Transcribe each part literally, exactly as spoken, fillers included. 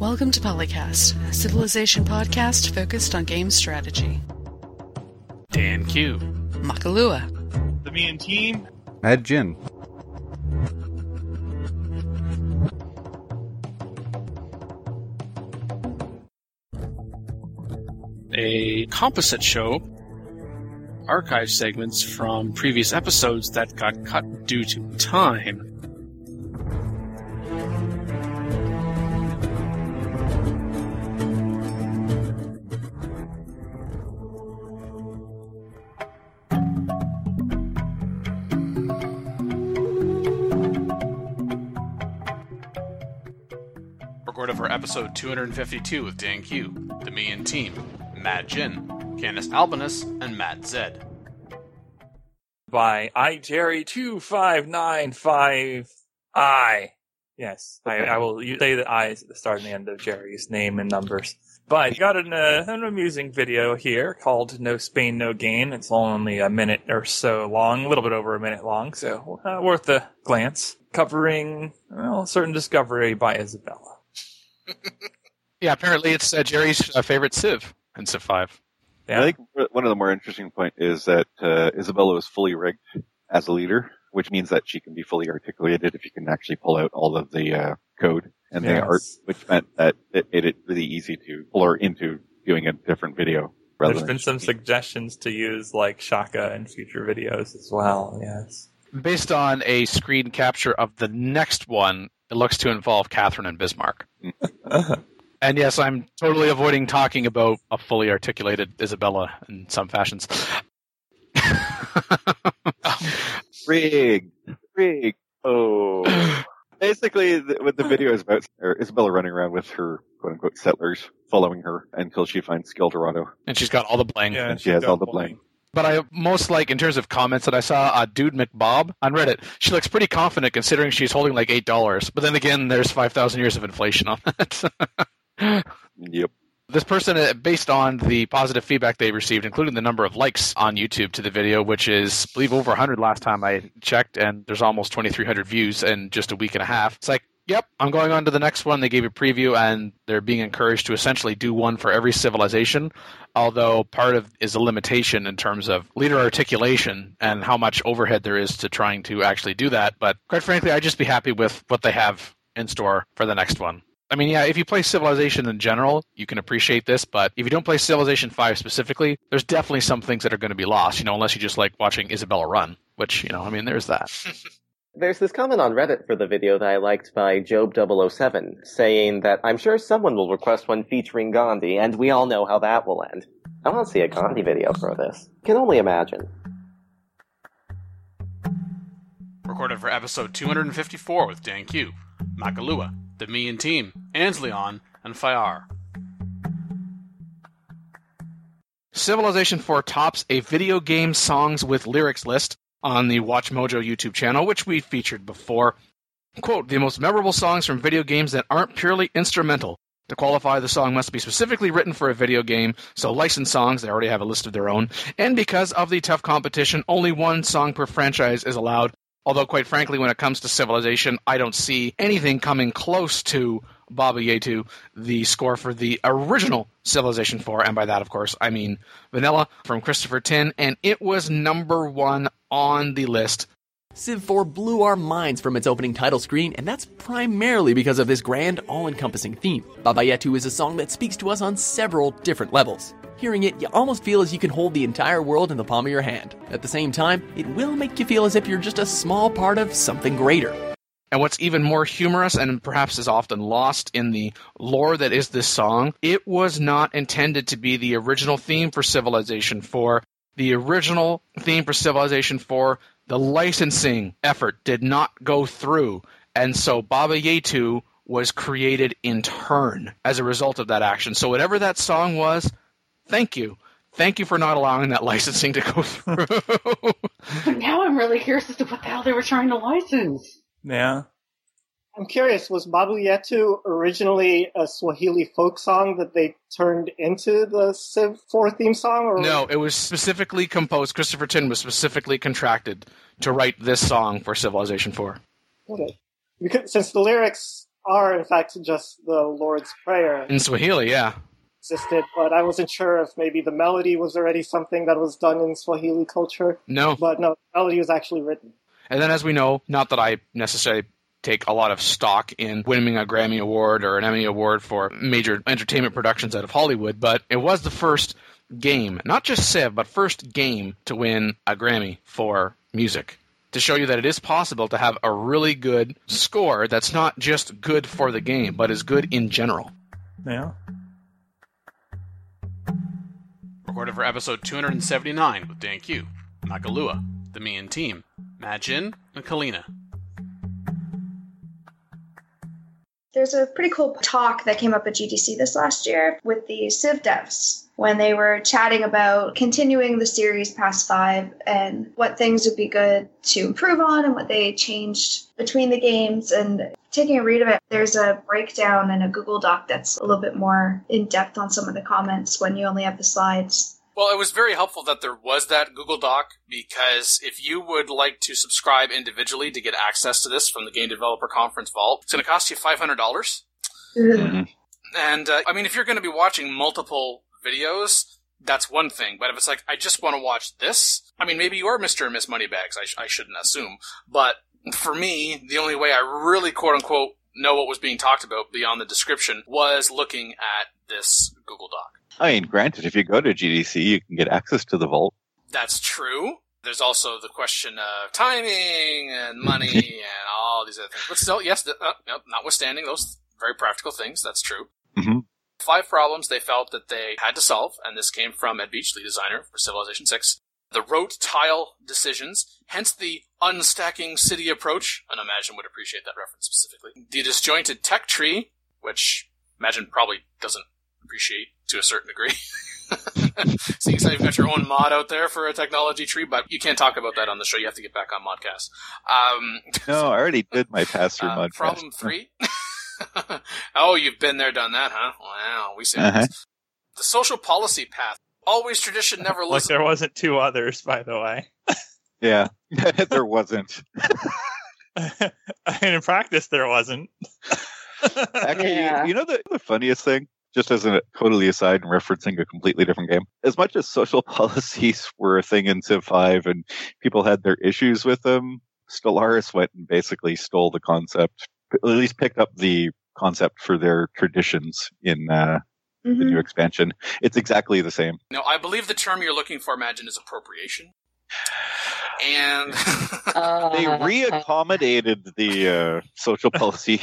Welcome to Polycast, a Civilization podcast focused on game strategy. Dan Q. Makalua. The Me and Team. Mad Jin. A composite show, archive segments from previous episodes that got cut due to time. Recorded for episode two hundred fifty-two with Dan Q, The Me and Team, Mad Jin, Candace Albinus, and Matt Zed. By I Jerry two five nine five I. Yes, I, I will say the I's at the start and the end of Jerry's name and numbers. But you got an, uh, an amusing video here called No Spain, No Gain. It's only a minute or so long, a little bit over a minute long, so uh, worth a glance. Covering, well, a certain discovery by Isabella. Yeah, apparently it's uh, Jerry's uh, favorite Civ in Civ five. Yeah. I think one of the more interesting points is that uh, Isabella was fully rigged as a leader, which means that she can be fully articulated if you can actually pull out all of the uh, code and yes. the art, which meant that it made it really easy to pull her into doing a different video. There's been some suggestions to use like Shaka in future videos as well, yes. Based on a screen capture of the next one, it looks to involve Catherine and Bismarck. And yes, I'm totally avoiding talking about a fully articulated Isabella in some fashions. Rig, rig. Oh, basically, the, what the video is about, er, Isabella running around with her quote-unquote settlers, following her until she finds Skeldorado, and she's got all the bling. Yeah, and she has all the bling. But I most like, in terms of comments that I saw, uh, Dude McBob on Reddit. She looks pretty confident considering she's holding like eight dollars. But then again, there's five thousand years of inflation on that. Yep. This person, based on the positive feedback they received, including the number of likes on YouTube to the video, which is, I believe, over one hundred last time I checked, and there's almost twenty-three hundred views in just a week and a half. It's like, yep, I'm going on to the next one. They gave a preview, and they're being encouraged to essentially do one for every civilization, although part of is a limitation in terms of leader articulation and how much overhead there is to trying to actually do that. But quite frankly, I'd just be happy with what they have in store for the next one. I mean, yeah, if you play Civilization in general, you can appreciate this, but if you don't play Civilization five specifically, there's definitely some things that are going to be lost, you know, unless you just like watching Isabella run, which, you know, I mean, there's that. There's this comment on Reddit for the video that I liked by Job double oh seven, saying that I'm sure someone will request one featuring Gandhi, and we all know how that will end. I want to see a Gandhi video for this. Can only imagine. Recorded for episode two hundred fifty-four with Dan Q, Makalua, The Me and Team, Ansleon, and Fayar. Civilization four tops a video game songs with lyrics list on the Watch Mojo YouTube channel, which we featured before. Quote, the most memorable songs from video games that aren't purely instrumental. To qualify, the song must be specifically written for a video game, so licensed songs, they already have a list of their own. And because of the tough competition, only one song per franchise is allowed. Although, quite frankly, when it comes to Civilization, I don't see anything coming close to Baba Yetu, the score for the original Civilization four, and by that, of course, I mean Vanilla from Christopher Tin, and it was number one on the list. Civ four blew our minds from its opening title screen, and that's primarily because of this grand, all-encompassing theme. Baba Yetu is a song that speaks to us on several different levels. Hearing it, you almost feel as you can hold the entire world in the palm of your hand. At the same time, it will make you feel as if you're just a small part of something greater. And what's even more humorous, and perhaps is often lost in the lore that is this song, it was not intended to be the original theme for Civilization four. The original theme for Civilization four, the licensing effort did not go through, and so Baba Yetu was created in turn as a result of that action. So whatever that song was, thank you. Thank you for not allowing that licensing to go through. But now I'm really curious as to what the hell they were trying to license. Yeah. I'm curious, was Baba Yetu originally a Swahili folk song that they turned into the Civ four theme song? Or no, it was specifically composed. Christopher Tin was specifically contracted to write this song for Civilization four. Okay. Because, since the lyrics are, in fact, just the Lord's Prayer. In Swahili, yeah. Existed, but I wasn't sure if maybe the melody was already something that was done in Swahili culture. No. But no, the melody was actually written. And then as we know, not that I necessarily take a lot of stock in winning a Grammy Award or an Emmy Award for major entertainment productions out of Hollywood, but it was the first game, not just Civ, but first game to win a Grammy for music. To show you that it is possible to have a really good score that's not just good for the game, but is good in general. Yeah. Recorded for episode two hundred seventy-nine with Dan Q, Makalua, the Mian team, Majin, and Kalina. There's a pretty cool talk that came up at G D C this last year with the Civ devs when they were chatting about continuing the series past five and what things would be good to improve on and what they changed between the games. And taking a read of it, there's a breakdown in a Google Doc that's a little bit more in-depth on some of the comments when you only have the slides. Well, it was very helpful that there was that Google Doc, because if you would like to subscribe individually to get access to this from the Game Developer Conference Vault, it's going to cost you five hundred dollars. Mm-hmm. And, uh, I mean, if you're going to be watching multiple videos, that's one thing. But if it's like, I just want to watch this, I mean, maybe you are Mister and Miss Moneybags, I, sh- I shouldn't assume. But for me, the only way I really, quote-unquote, know what was being talked about beyond the description was looking at this Google Doc. I mean, granted, if you go to G D C, you can get access to the vault. That's true. There's also the question of timing and money and all these other things. But still, yes, the, uh, notwithstanding those very practical things, that's true. Mm-hmm. Five problems they felt that they had to solve, and this came from Ed Beach, lead designer for Civilization six. The rote tile decisions, hence the unstacking city approach, and Imagine would appreciate that reference specifically. The disjointed tech tree, which Imagine probably doesn't appreciate to a certain degree. Seeing as you've got your own mod out there for a technology tree, but you can't talk about that on the show. You have to get back on Modcast. Um, no, I already did my pass-through uh, Modcast. Problem three. Oh, you've been there, done that, huh? Wow, we see uh-huh. The social policy path. Always tradition, never listen. Like there wasn't two others, by the way. Yeah, there wasn't. And in practice, there wasn't. Actually, Yeah. you know the, the funniest thing? Just as a totally aside and referencing a completely different game, as much as social policies were a thing in Civ five and people had their issues with them, Stellaris went and basically stole the concept, at least picked up the concept for their traditions in uh, mm-hmm. the new expansion. It's exactly the same. No, I believe the term you're looking for, Imagine, is appropriation. And uh, they reaccommodated the uh, social policy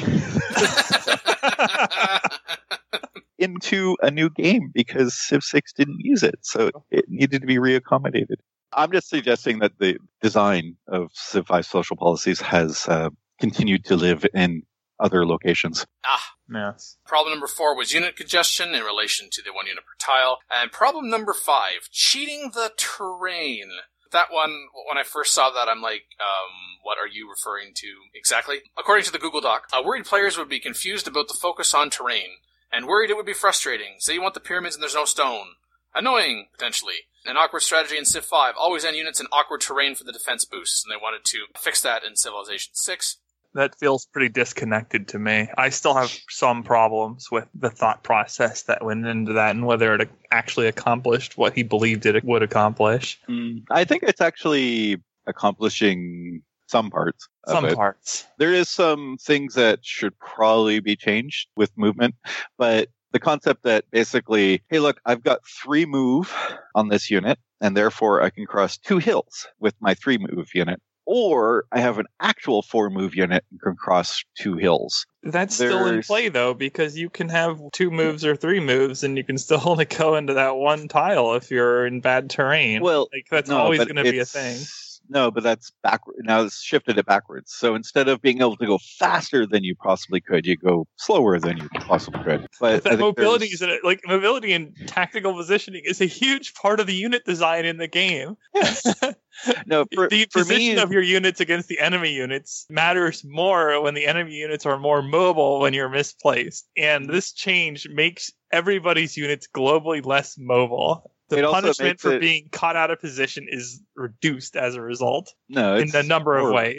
into a new game because Civ six didn't use it, so it needed to be reaccommodated. I'm just suggesting that the design of Civ five social policies has uh, continued to live in other locations. Ah, yes. Problem number four was unit congestion in relation to the one unit per tile. And problem number five, cheating the terrain. That one, when I first saw that, I'm like, um, what are you referring to exactly? According to the Google Doc, uh, worried players would be confused about the focus on terrain, and worried it would be frustrating. Say you want the pyramids and there's no stone. Annoying, potentially. An awkward strategy in Civ five, always end units in awkward terrain for the defense boosts, and they wanted to fix that in Civilization six. That feels pretty disconnected to me. I still have some problems with the thought process that went into that and whether it actually accomplished what he believed it would accomplish. Mm, I think it's actually accomplishing some parts. Some of it. parts. There is some things that should probably be changed with movement, but the concept that basically, hey, look, I've got three move on this unit, and therefore I can cross two hills with my three move unit. Or I have an actual four-move unit and can cross two hills. That's There's... still in play, though, because you can have two moves or three moves, and you can still only go into that one tile if you're in bad terrain. Well, like, that's no, always but going to be a it's- thing. No, but that's backward. Now it's shifted it backwards. So instead of being able to go faster than you possibly could, you go slower than you possibly could. But That I think mobility there's- is a, like mobility and tactical positioning is a huge part of the unit design in the game. no, for, the for position me, of your units against the enemy units matters more when the enemy units are more mobile when you're misplaced. And this change makes everybody's units globally less mobile. The It also punishment makes for it- being caught out of position is reduced as a result no, in it's a number of horrible. ways.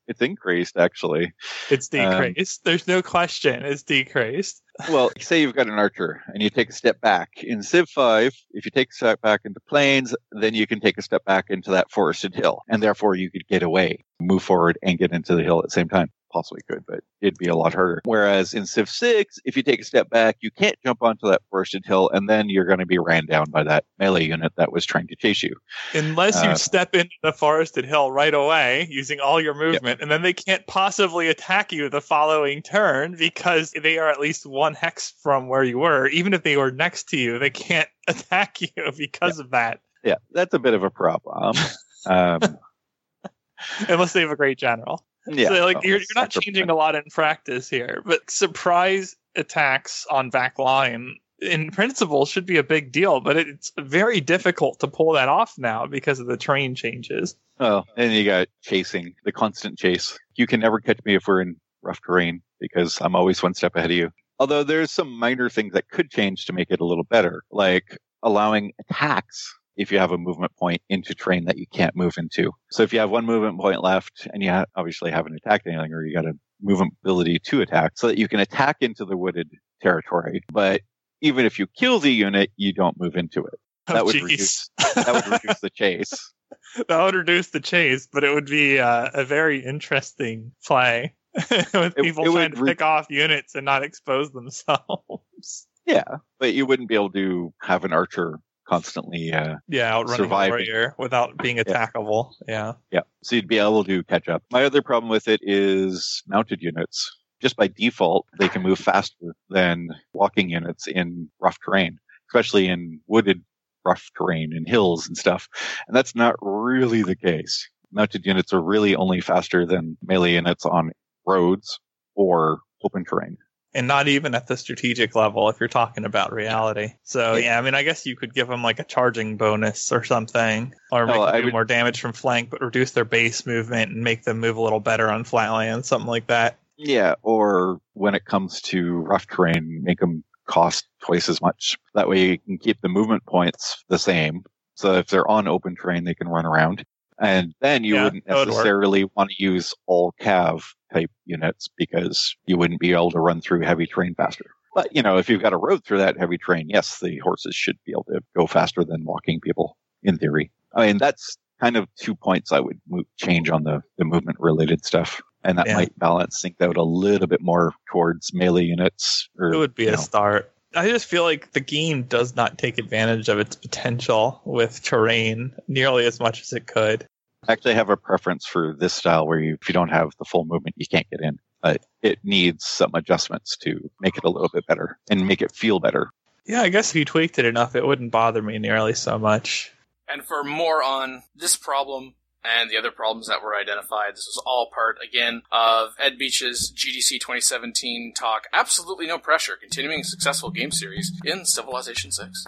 It's increased, actually. It's decreased. Um, There's no question. It's decreased. Well, say you've got an archer and you take a step back. In Civ five, if you take a step back into plains, then you can take a step back into that forested hill. And therefore you could get away, move forward, and get into the hill at the same time. Possibly could, but it'd be a lot harder. Whereas in Civ six, if you take a step back, you can't jump onto that forested hill, and then you're going to be ran down by that melee unit that was trying to chase you. Unless you uh, step into the forested hill right away using all your movement, yep. and then they can't possibly attack you the following turn because they are at least one hex from where you were. Even if they were next to you, they can't attack you because yeah. of that. Yeah, that's a bit of a problem. um, Unless they have a great general. Yeah, so like oh, you're, you're not changing a lot in practice here, but surprise attacks on back line in principle should be a big deal, but it's very difficult to pull that off now because of the terrain changes. Oh, and you got chasing, the constant chase. You can never catch me if we're in rough terrain because I'm always one step ahead of you. Although there's some minor things that could change to make it a little better, like allowing attacks if you have a movement point into terrain that you can't move into. So if you have one movement point left and you ha- obviously haven't attacked anything, or you got a movement ability to attack so that you can attack into the wooded territory. But even if you kill the unit, you don't move into it. That oh, would geez. reduce, that would reduce the chase. That would reduce the chase, but it would be uh, a very interesting play with people it, it trying to re- pick off units and not expose themselves. Yeah, but you wouldn't be able to have an archer constantly uh, yeah, outrunning a warrior without being attackable. Yeah. yeah. Yeah. So you'd be able to catch up. My other problem with it is mounted units. Just by default, they can move faster than walking units in rough terrain, especially in wooded rough terrain and hills and stuff. And that's not really the case. Mounted units are really only faster than melee units on roads or open terrain. And not even at the strategic level if you're talking about reality. So, yeah, I mean, I guess you could give them like a charging bonus or something. Or make oh, them I do would... more damage from flank, but reduce their base movement and make them move a little better on flatland, something like that. Yeah, or when it comes to rough terrain, make them cost twice as much. That way you can keep the movement points the same. So if they're on open terrain, they can run around. And then you yeah, wouldn't necessarily would want to use all cav type units because you wouldn't be able to run through heavy terrain faster. But, you know, if you've got a road through that heavy terrain, yes, the horses should be able to go faster than walking people, in theory. I mean, that's kind of two points I would move, change on the, the movement related stuff. And that yeah. might balance things out a little bit more towards melee units. Or, it would be a know. start. I just feel like the game does not take advantage of its potential with terrain nearly as much as it could. Actually, I have a preference for this style where you, if you don't have the full movement, you can't get in. But it needs some adjustments to make it a little bit better and make it feel better. Yeah, I guess if you tweaked it enough, it wouldn't bother me nearly so much. And for more on this problem and the other problems that were identified, this was all part, again, of Ed Beach's G D C twenty seventeen talk, Absolutely No Pressure, Continuing a Successful Game Series in Civilization six.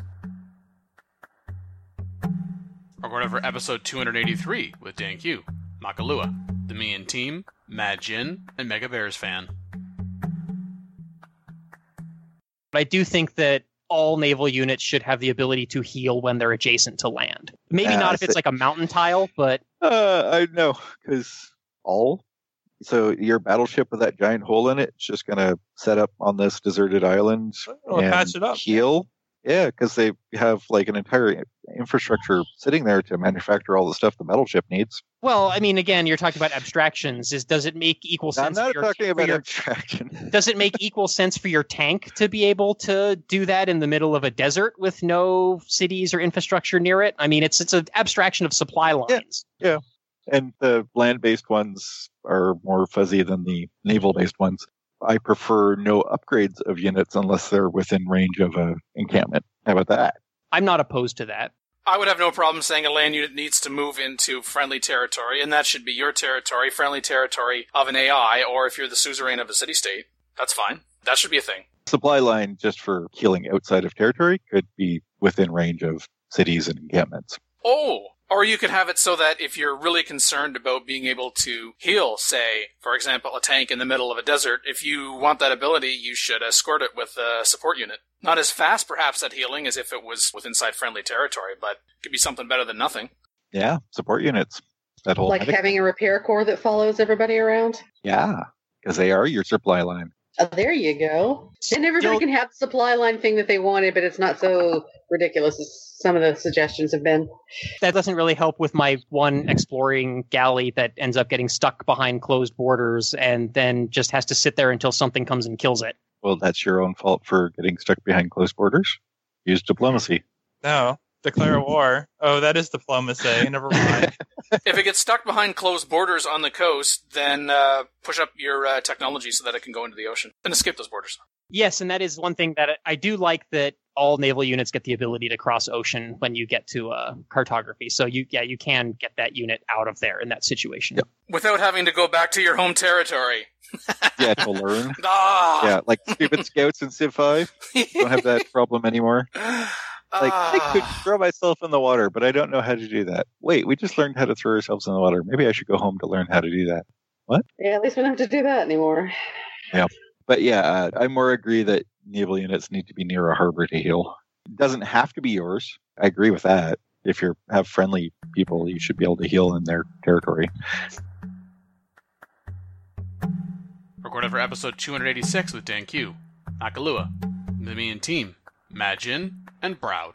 Or whatever episode two eighty-three with Dan Q, Makalua, the Mian Team, Mad Jin, and Mega Bears Fan. But I do think that all naval units should have the ability to heal when they're adjacent to land. Maybe uh, not if it's like a mountain tile, but... Uh, I know, because all... So your battleship with that giant hole in it, it's just going to set up on this deserted island oh, and patch it up. heal? Yeah, because they have like an entire infrastructure sitting there to manufacture all the stuff the battleship needs. Well, I mean, again, you're talking about abstractions. Is does it make equal sense? I'm not for your, talking about your, abstraction. Does it make equal sense for your tank to be able to do that in the middle of a desert with no cities or infrastructure near it? I mean, it's it's an abstraction of supply lines. Yeah, yeah. And the land-based ones are more fuzzy than the naval-based ones. I prefer no upgrades of units unless they're within range of a encampment. How about that? I'm not opposed to that. I would have no problem saying a land unit needs to move into friendly territory, and that should be your territory, friendly territory of an A I, or if you're the suzerain of a city-state, that's fine. That should be a thing. Supply line just for healing outside of territory could be within range of cities and encampments. Oh! Or you could have it so that if you're really concerned about being able to heal, say, for example, a tank in the middle of a desert, if you want that ability, you should escort it with a support unit. Not as fast, perhaps, at healing as if it was with inside friendly territory, but it could be something better than nothing. Yeah, support units. That whole Like medic- having a repair corps that follows everybody around? Yeah, because they are your supply line. Oh, there you go. Then everybody can have the supply line thing that they wanted, but it's not so ridiculous as some of the suggestions have been. That doesn't really help with my one exploring galley that ends up getting stuck behind closed borders and then just has to sit there until something comes and kills it. Well, that's your own fault for getting stuck behind closed borders. Use diplomacy. No. Declare war. Oh, that is diplomacy. Never mind. If it gets stuck behind closed borders on the coast, then uh, push up your uh, technology so that it can go into the ocean and escape those borders. Yes, and that is one thing that I do like, that all naval units get the ability to cross ocean when you get to uh, cartography. So you, yeah, you can get that unit out of there in that situation. Yep. Without having to go back to your home territory. Yeah, to learn. Ah! Yeah, like stupid scouts in Civ five. Don't have that problem anymore. Like, I could throw myself in the water, but I don't know how to do that. Wait, we just learned how to throw ourselves in the water. Maybe I should go home to learn how to do that. What? Yeah, at least we don't have to do that anymore. Yeah. But yeah, uh, I more agree that naval units need to be near a harbor to heal. It doesn't have to be yours. I agree with that. If you have friendly people, you should be able to heal in their territory. Recorded for episode two eighty-six with Dan Q, Makalua, the Mian team, Majin, and Browd.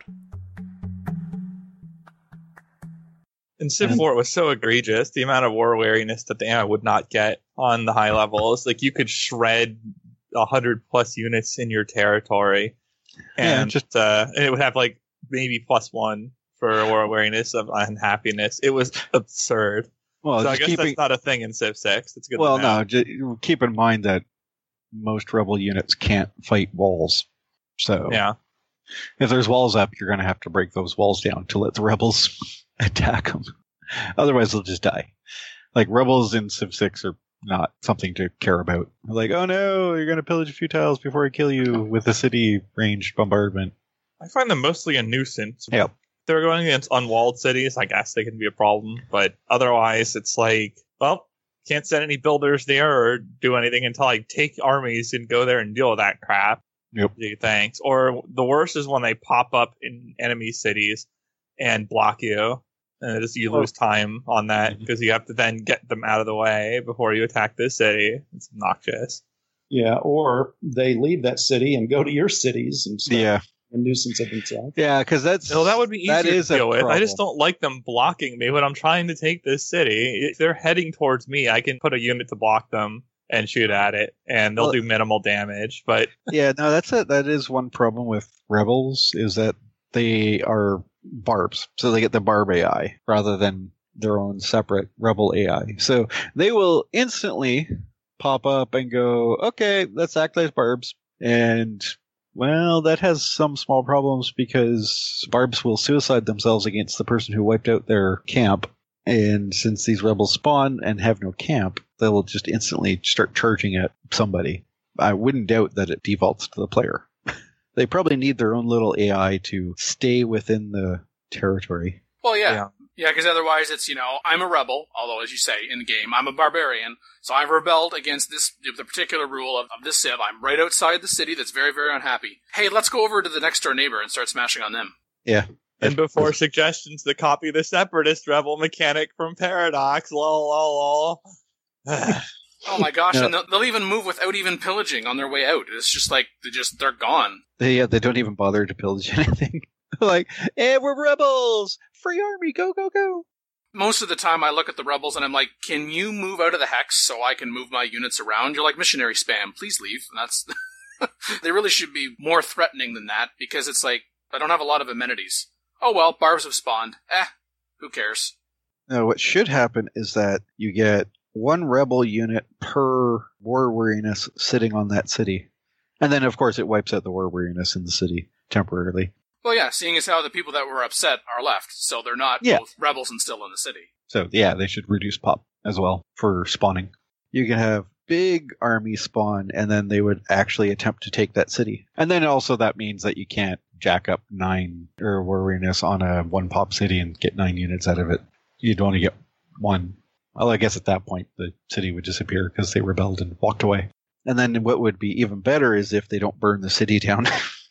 In Civ four, it was so egregious, the amount of war wariness that the A I would not get on the high levels. Like, you could shred one hundred plus units in your territory, and Yeah, just uh, and it would have, like, maybe plus one for war wariness of unhappiness. It was absurd. Well, so I just guess keeping- that's not a thing in Civ six. It's good Well, to know. no, ju- keep in mind that most rebel units can't fight walls. So Yeah. if there's walls up, you're going to have to break those walls down to let the rebels attack them. Otherwise, they'll just die. Like, rebels in Civ six are not something to care about. Like, oh no, you're going to pillage a few tiles before I kill you with a city ranged bombardment. I find them mostly a nuisance. Yeah. If they're going against unwalled cities, I guess they can be a problem. But otherwise, it's like, well, can't send any builders there or do anything until I take armies and go there and deal with that crap. Yep. Gee, thanks. Or the worst is when they pop up in enemy cities and block you. And just, you lose time on that because you have to then get them out of the way before you attack this city. It's obnoxious. Yeah, or they leave that city and go to your cities and stuff. Yeah. A nuisance of themselves. Yeah, because that's No, that would be easier that is to a deal with. I just problem. don't like them blocking me when I'm trying to take this city. If they're heading towards me, I can put a unit to block them and shoot at it, and they'll Well- do minimal damage. But Yeah, no, that's it. That is one problem with rebels is that they are barbs, so they get the barb A I rather than their own separate rebel A I. So they will instantly pop up and go, okay, let's act like barbs. And well, that has some small problems because barbs will suicide themselves against the person who wiped out their camp. And since these rebels spawn and have no camp, they will just instantly start charging at somebody. I wouldn't doubt that it defaults to the player. They probably need their own little A I to stay within the territory. Well, yeah. Yeah, because otherwise it's, you know, I'm a rebel, although, as you say, in the game, I'm a barbarian, so I've rebelled against this the particular rule of, of this civ. I'm right outside the city that's very, very unhappy. Hey, let's go over to the next door neighbor and start smashing on them. Yeah. and before suggestions to copy the separatist rebel mechanic from Paradox, lol, lol, lol. Oh my gosh, No. and they'll, they'll even move without even pillaging on their way out. It's just like, they just, they're gone. They, yeah, they don't even bother to pillage anything. Like, hey, we're rebels! Free army, go, go, go! Most of the time I look at the rebels and I'm like, can you move out of the hex so I can move my units around? You're like missionary spam, please leave. And that's, they really should be more threatening than that, because it's like, I don't have a lot of amenities. Oh well, barbs have spawned. Eh, who cares? No, what should happen is that you get one rebel unit per war weariness sitting on that city. And then, of course, it wipes out the war weariness in the city temporarily. Well, yeah, seeing as how the people that were upset are left, so they're not Yeah. both rebels and still in the city. So, yeah, they should reduce pop as well for spawning. You can have big army spawn, and then they would actually attempt to take that city. And then also that means that you can't jack up nine or war weariness on a one pop city and get nine units out of it. You'd only get one. Well, I guess at that point the city would disappear because they rebelled and walked away. And then what would be even better is if they don't burn the city down,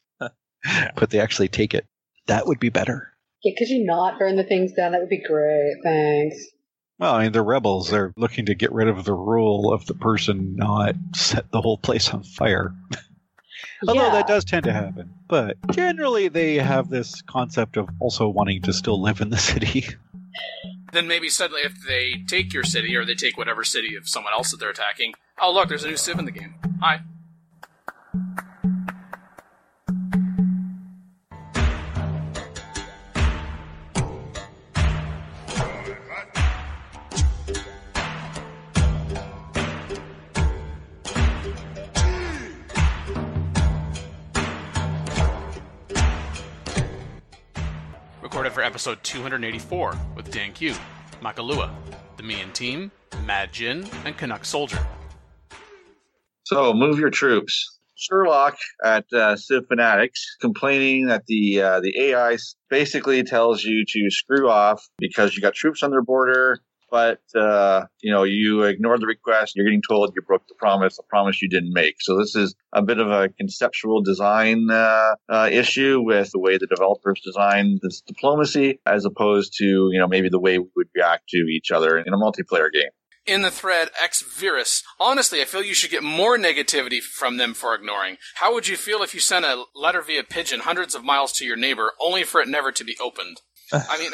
but they actually take it. That would be better. Yeah, could you not burn the things down? That would be great. Thanks. Well, I mean, the rebels, they're looking to get rid of the rule of the person not set the whole place on fire. Although Yeah. that does tend to happen. But generally, they have this concept of also wanting to still live in the city. Then maybe suddenly if they take your city, or they take whatever city of someone else that they're attacking, oh look, there's a new civ in the game. Hi. Recorded for episode two eighty-four with Dan Q, Makalua, the Mian Team, Mad Jin, and Canuck Soldier. So, move your troops. Sherlock at uh, Civ Fanatics complaining that the uh, the A I basically tells you to screw off because you got troops on their border, but uh, you know you ignored the request. You're getting told you broke the promise, a promise you didn't make. So this is a bit of a conceptual design uh, uh, issue with the way the developers designed this diplomacy, as opposed to you know maybe the way we would react to each other in a multiplayer game. In the thread, X-Virus, honestly, I feel you should get more negativity from them for ignoring. How would you feel if you sent a letter via pigeon hundreds of miles to your neighbor, only for it never to be opened? I mean...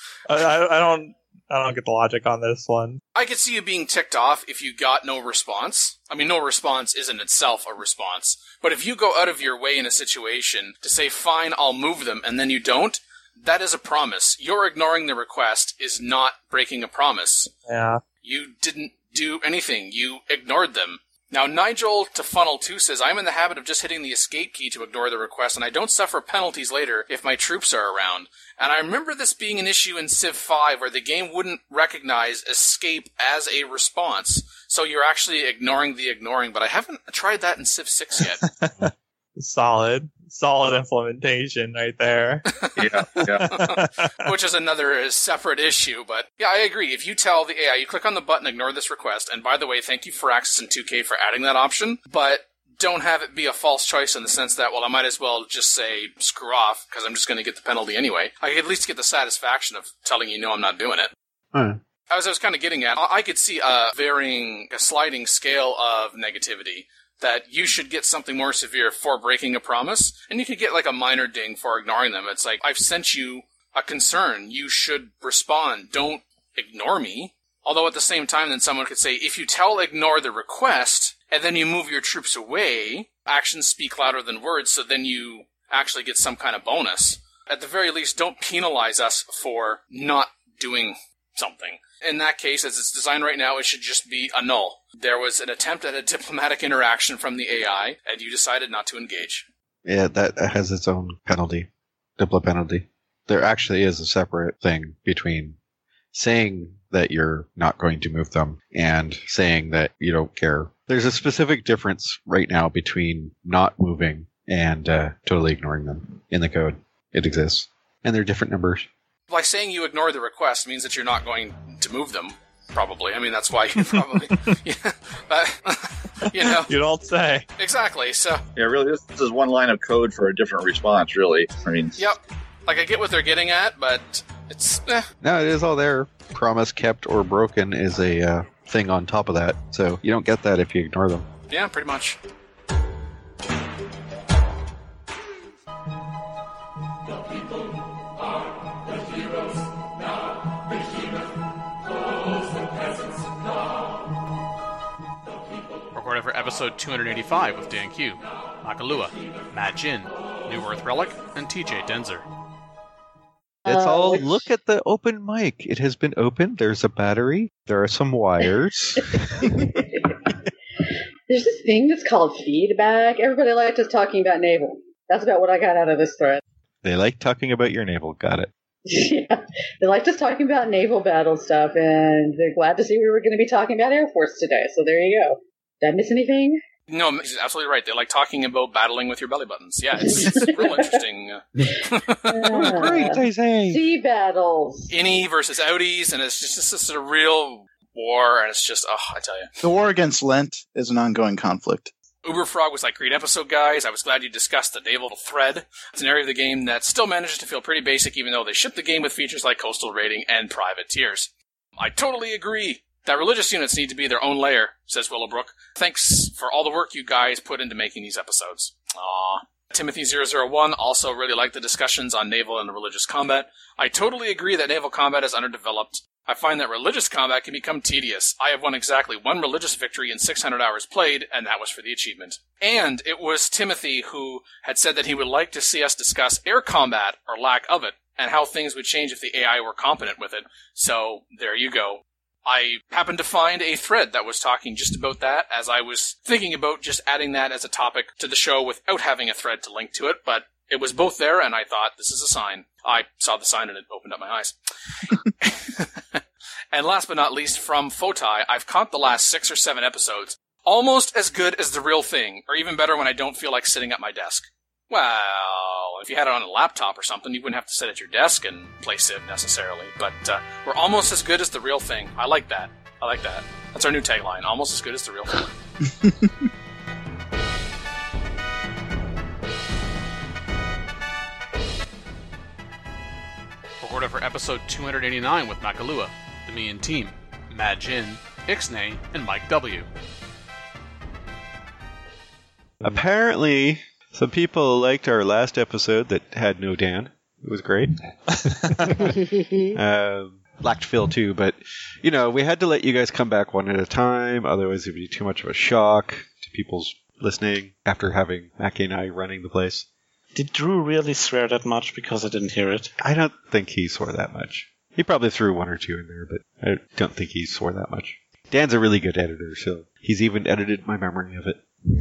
I, I don't I don't get the logic on this one. I could see you being ticked off if you got no response. I mean, no response is in itself a response. But if you go out of your way in a situation to say, fine, I'll move them, and then you don't, that is a promise. Your ignoring the request is not breaking a promise. Yeah. You didn't do anything. You ignored them. Now, Nigel to Funnel two says, I'm in the habit of just hitting the escape key to ignore the request, and I don't suffer penalties later if my troops are around. And I remember this being an issue in Civ five where the game wouldn't recognize escape as a response. So you're actually ignoring the ignoring, but I haven't tried that in Civ six yet. Solid. Solid implementation right there. Yeah, yeah. Which is another separate issue, but yeah, I agree. If you tell the A I, you click on the button, ignore this request, and by the way, thank you Firaxis and two K for adding that option, but don't have it be a false choice in the sense that, well, I might as well just say screw off, because I'm just going to get the penalty anyway. I could at least get the satisfaction of telling you, no, I'm not doing it. Huh. As I was kind of getting at, I could see a varying, a sliding scale of negativity. That you should get something more severe for breaking a promise, and you could get like a minor ding for ignoring them. It's like, I've sent you a concern. You should respond. Don't ignore me. Although at the same time, then someone could say, if you tell ignore the request, and then you move your troops away, actions speak louder than words, so then you actually get some kind of bonus. At the very least, don't penalize us for not doing something. In that case, as it's designed right now, it should just be a null. There was an attempt at a diplomatic interaction from the A I, and you decided not to engage. Yeah, that has its own penalty, diplo penalty. There actually is a separate thing between saying that you're not going to move them and saying that you don't care. There's a specific difference right now between not moving and uh, totally ignoring them in the code. It exists. And they're different numbers. By saying you ignore the request means that you're not going to move them, probably. I mean, that's why you probably... yeah, but, you know. You don't say. Exactly, so... Yeah, really, this, this is one line of code for a different response, really. I mean... Yep. Like, I get what they're getting at, but it's... Eh. No, it is all there. Promise kept or broken is a uh, thing on top of that. So you don't get that if you ignore them. Yeah, pretty much. Recorded for episode two eighty-five with Dan Q, Makalua, Mad Jin, New Earth Relic, and T J Denzer. It's Uh, all, which- look at the open mic. It has been opened. There's a battery. There are some wires. There's this thing that's called feedback. Everybody liked us talking about naval. That's about what I got out of this thread. They like talking about your navel. Got it. Yeah, they liked us talking about naval battle stuff, and they're glad to see we were going to be talking about Air Force today. So there you go. Did I miss anything? No, he's absolutely right. They like talking about battling with your belly buttons. Yeah, it's, it's real interesting. Uh, Great, I say. Sea battles. Innie versus outies, and it's just, it's just a real war, and it's just, oh, I tell you. The war against Lent is an ongoing conflict. Uberfrog was like, great episode, guys. I was glad you discussed the naval thread. It's an area of the game that still manages to feel pretty basic, even though they ship the game with features like coastal raiding and privateers. I totally agree that religious units need to be their own layer, says Willowbrook. Thanks for all the work you guys put into making these episodes. Aww. Timothy zero zero one also really liked the discussions on naval and religious combat. I totally agree that naval combat is underdeveloped. I find that religious combat can become tedious. I have won exactly one religious victory in six hundred hours played, and that was for the achievement. And it was Timothy who had said that he would like to see us discuss air combat, or lack of it, and how things would change if the A I were competent with it. So, there you go. I happened to find a thread that was talking just about that, as I was thinking about just adding that as a topic to the show without having a thread to link to it, but it was both there, and I thought, this is a sign. I saw the sign, and it opened up my eyes. And last but not least, from Fotai, I've caught the last six or seven episodes. Almost as good as the real thing, or even better when I don't feel like sitting at my desk. Well, if you had it on a laptop or something, you wouldn't have to sit at your desk and play Civ necessarily. But uh, we're almost as good as the real thing. I like that. I like that. That's our new tagline. Almost as good as the real thing. Recorded for episode two eighty-nine with Makalua, the Me and Team, Mad Jin, Ixnay, and Mike W. Apparently, some people liked our last episode that had no Dan. It was great. um, lacked Phil too, but, you know, we had to let you guys come back one at a time, otherwise it would be too much of a shock to people's listening after having Mackie and I running the place. Did Drew really swear that much? Because I didn't hear it. I don't think he swore that much. He probably threw one or two in there, but I don't think he swore that much. Dan's a really good editor, so he's even edited my memory of it.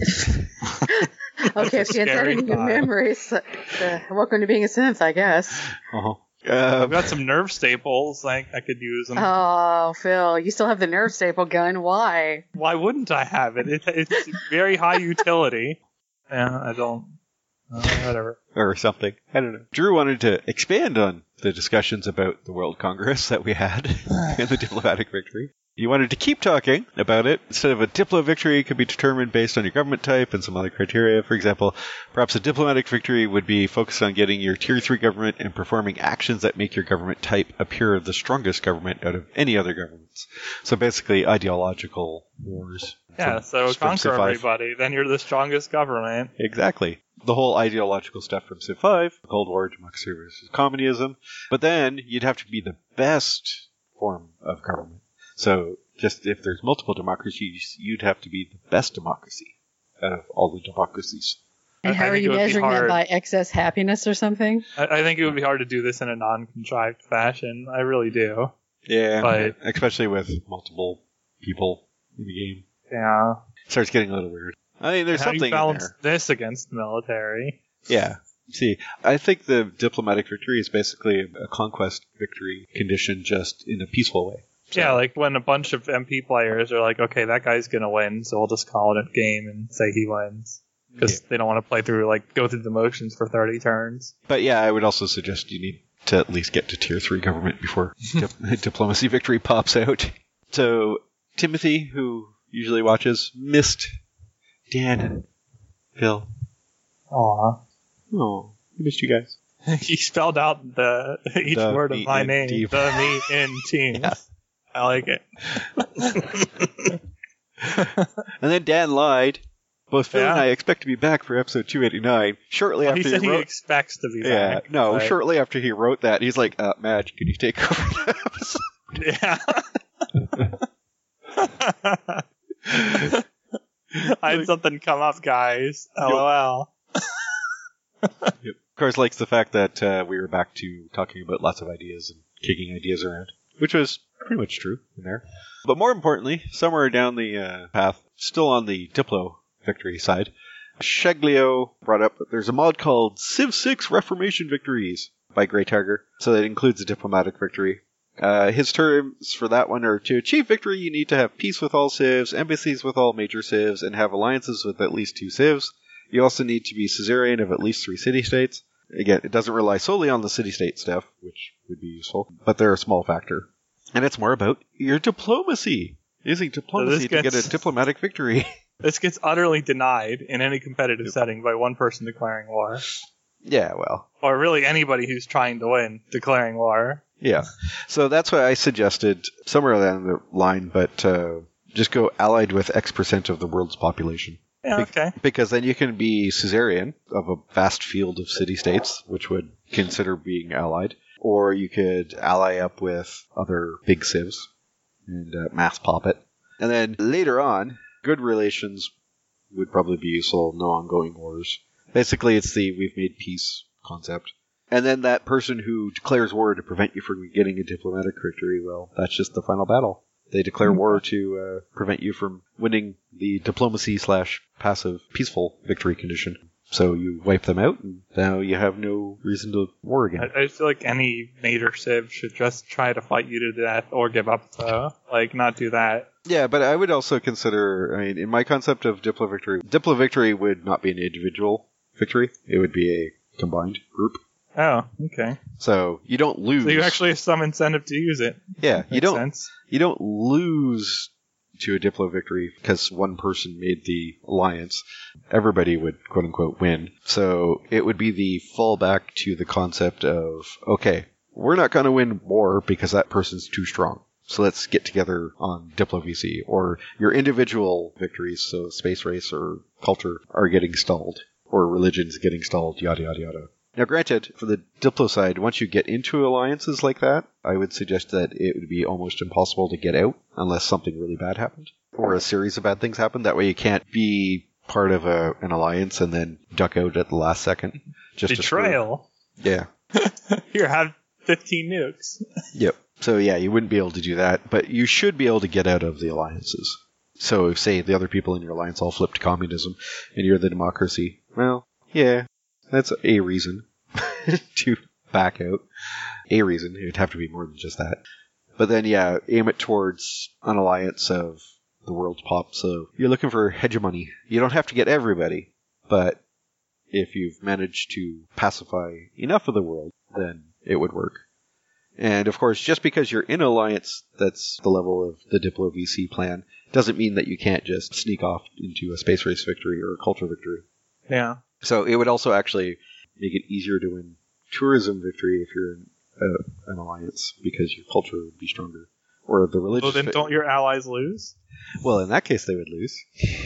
Okay, if Dan's editing your memories, uh, welcome to being a synth, I guess. Uh-huh. Uh, I've got some nerve staples. Like I could use them. Oh, Phil, you still have the nerve staple gun. Why? Why wouldn't I have it? it it's very high utility. Yeah, I don't. Uh, whatever. Or something. I don't know. Drew wanted to expand on the discussions about the World Congress that we had and the diplomatic victory. He wanted to keep talking about it. Instead of a diplo victory could be determined based on your government type and some other criteria. For example, perhaps a diplomatic victory would be focused on getting your tier three government and performing actions that make your government type appear the strongest government out of any other governments. So basically ideological wars. Yeah, from, so from conquer everybody, then you're the strongest government. Exactly. The whole ideological stuff from Civ five, Cold War, democracy versus communism. But then you'd have to be the best form of government. So just if there's multiple democracies, you'd have to be the best democracy out of all the democracies. And how are you measuring that, by excess happiness or something? I, I think it would be hard to do this in a non-contrived fashion. I really do. Yeah, but, especially with multiple people in the game. Yeah. It starts getting a little weird. I mean, there's how something do you balance in there. This against the military? Yeah. See, I think the diplomatic victory is basically a conquest victory condition just in a peaceful way. So. Yeah, like when a bunch of M P players are like, okay, that guy's going to win, so we'll just call it a game and say he wins. Because yeah. they don't want to play through, like, go through the motions for thirty turns. But yeah, I would also suggest you need to at least get to tier three government before dip- diplomacy victory pops out. So, Timothy, who usually watches, missed Dan and Phil. Aw. Oh, I missed you guys. He spelled out the each the word of my name. Team. The me in team. Yeah. I like it. And then Dan lied. Both Phil yeah. and I expect to be back for episode two eighty-nine. Shortly well, after he said he, wrote, he expects to be yeah, back. no, but... shortly after he wrote that, he's like, uh, Madge, can you take over Yeah. I had something come up, guys. LOL. Yep. Of course, likes the fact that uh, we were back to talking about lots of ideas and kicking ideas around, which was pretty much true in there. But more importantly, somewhere down the uh, path, still on the Diplo victory side, Sheglio brought up that there's a mod called Civ six Reformation Victories by Grey Tiger, so that includes a diplomatic victory. Uh, his terms for that one are: to achieve victory, you need to have peace with all civs, embassies with all major civs, and have alliances with at least two civs. You also need to be suzerain of at least three city-states. Again, it doesn't rely solely on the city-state stuff, which would be useful, but they're a small factor. And it's more about your diplomacy. Using diplomacy so to gets, get a diplomatic victory. This gets utterly denied in any competitive setting by one person declaring war. Yeah, well. Or really anybody who's trying to win declaring war. Yeah. So that's why I suggested somewhere along the line, but uh, just go allied with X percent of the world's population. Yeah, okay. Be- because then you can be suzerain of a vast field of city-states, which would consider being allied. Or you could ally up with other big civs and uh, mass pop it. And then later on, good relations would probably be useful, no ongoing wars. Basically, it's the we've made peace concept. And then that person who declares war to prevent you from getting a diplomatic victory, well, that's just the final battle. They declare war to uh, prevent you from winning the diplomacy slash passive peaceful victory condition. So you wipe them out, and now you have no reason to war again. I, I feel like any major civ should just try to fight you to death or give up, though. Like, not do that. Yeah, but I would also consider, I mean, in my concept of Diplo victory, Diplo victory would not be an individual victory. It would be a combined group. Oh, okay. So you don't lose. So you actually have some incentive to use it. Yeah, Makes you don't. sense. You don't lose to a Diplo victory because one person made the alliance. Everybody would quote unquote win. So it would be the fallback to the concept of, okay, we're not going to win war because that person's too strong. So let's get together on Diplo V C, or your individual victories, so space race or culture, are getting stalled, or religion's getting stalled, yada yada yada. Now, granted, for the Diplo side, once you get into alliances like that, I would suggest that it would be almost impossible to get out unless something really bad happened, or a series of bad things happened. That way you can't be part of a, an alliance and then duck out at the last second. Just Betrayal. To yeah. Here, have fifteen nukes. Yep. So yeah, you wouldn't be able to do that, but you should be able to get out of the alliances. So if, say, the other people in your alliance all flip to communism and you're the democracy, well, yeah, that's a reason to back out. A reason. It would have to be more than just that. But then, yeah, aim it towards an alliance of the world's pop. So you're looking for hegemony. You don't have to get everybody, but if you've managed to pacify enough of the world, then it would work. And of course, just because you're in an alliance that's the level of the Diplo V C plan, doesn't mean that you can't just sneak off into a space race victory or a culture victory. Yeah. So it would also actually make it easier to win tourism victory if you're in uh, an alliance, because your culture would be stronger. Or the religious... Well, then don't your allies lose? Well, in that case, they would lose.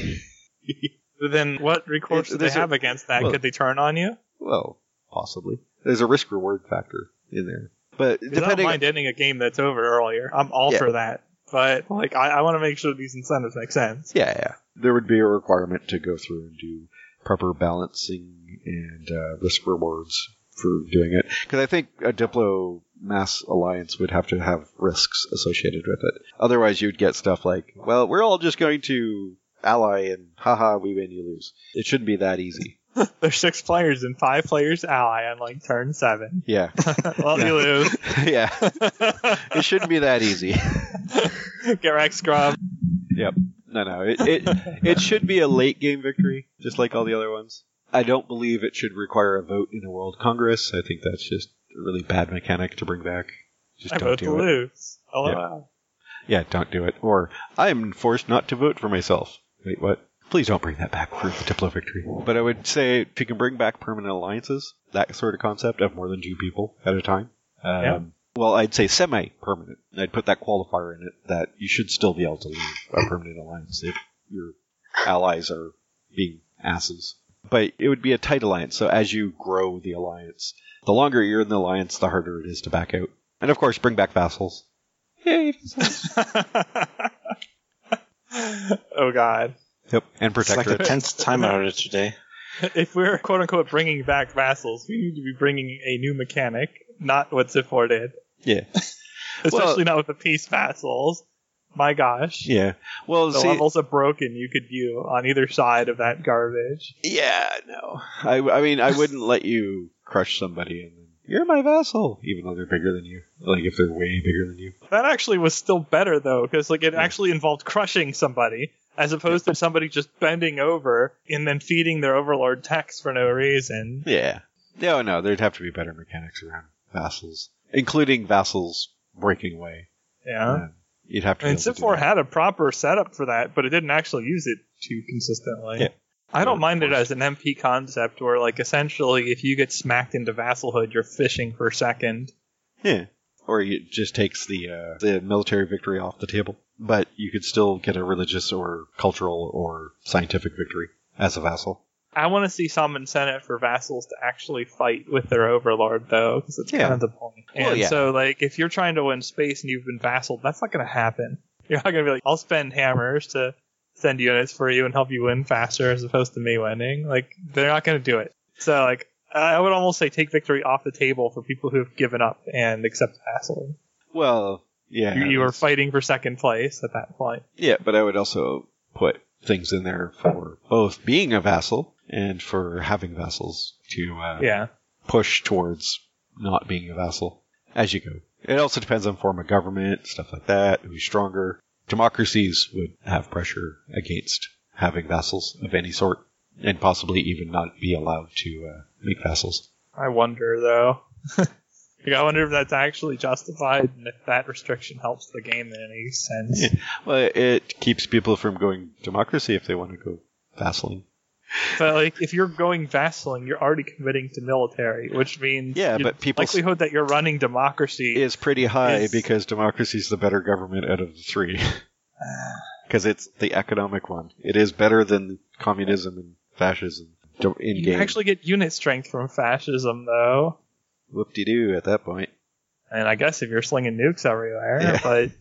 Then what recourse do they have a, against that? Well, could they turn on you? Well, possibly. There's a risk-reward factor in there. But depending, I don't mind ending a game that's over earlier. I'm all yeah. for that. But like, I, I want to make sure these incentives make sense. Yeah, yeah. There would be a requirement to go through and do proper balancing and uh, risk rewards for doing it. Because I think a Diplo mass alliance would have to have risks associated with it. Otherwise, you'd get stuff like, well, we're all just going to ally and haha, we win, you lose. It shouldn't be that easy. There's six players and five players ally on like turn seven. Yeah. Well, yeah. you lose. Yeah. It shouldn't be that easy. Get wrecked, scrub. Yep. No, no. It, it it should be a late game victory, just like all the other ones. I don't believe it should require a vote in a World Congress. I think that's just a really bad mechanic to bring back. Just I don't vote do to it. lose. Oh, yeah. wow. Yeah, don't do it. Or, I'm forced not to vote for myself. Wait, what? Please don't bring that back for the Diplo victory. But I would say, if you can bring back permanent alliances, that sort of concept of more than two people at a time. Um, yeah. Well, I'd say semi-permanent. I'd put that qualifier in it that you should still be able to leave a permanent alliance if your allies are being asses. But it would be a tight alliance, so as you grow the alliance, the longer you're in the alliance, the harder it is to back out. And of course, bring back vassals. Yay! Oh god. Yep, and protectorate. It's like the tenth time I heard it today. If we're quote-unquote bringing back vassals, we need to be bringing a new mechanic, not what Civ four did. Yeah. Especially well, not with the peace vassals. My gosh. Yeah. Well, the see, levels of broken you could view on either side of that garbage. Yeah, no. I, I mean, I wouldn't let you crush somebody and then, you're my vassal, even though they're bigger than you. Like, if they're way bigger than you. That actually was still better, though, because like it yeah. actually involved crushing somebody, as opposed to somebody just bending over and then feeding their overlord text for no reason. Yeah. No, no, there'd have to be better mechanics around vassals, including vassals breaking away. Yeah. Uh, you'd have to. And Civ four had a proper setup for that, but it didn't actually use it too consistently. Yeah. I don't mind it as an M P concept where, like, essentially, if you get smacked into vassalhood, you're fishing for second. Yeah. Or it just takes the uh, the military victory off the table. But you could still get a religious or cultural or scientific victory as a vassal. I want to see some incentive for vassals to actually fight with their overlord, though, because it's Yeah. kind of the point. And Well, yeah. so, like, if you're trying to win space and you've been vassaled, that's not going to happen. You're not going to be like, I'll spend hammers to send units for you and help you win faster as opposed to me winning. Like, they're not going to do it. So, like, I would almost say take victory off the table for people who have given up and accept vassaling. Well, yeah. You, you are fighting for second place at that point. Yeah, but I would also put things in there for both being a vassal and for having vassals to uh, Yeah. push towards not being a vassal as you go. It also depends on form of government, stuff like that, who's stronger. Democracies would have pressure against having vassals of any sort, and possibly even not be allowed to uh, make vassals. I wonder, though. Like, I wonder if that's actually justified and if that restriction helps the game in any sense. Yeah. Well, it keeps people from going democracy if they want to go vassaling. But like, if you're going vassaling, you're already committing to military, which means Yeah, the but people's- likelihood that you're running democracy Is pretty high is- because democracy is the better government out of the three. Because it's the economic one. It is better than communism and fascism in you game. can actually get unit strength from fascism, though. Whoop-de-doo at that point. And I guess if you're slinging nukes everywhere, Yeah. but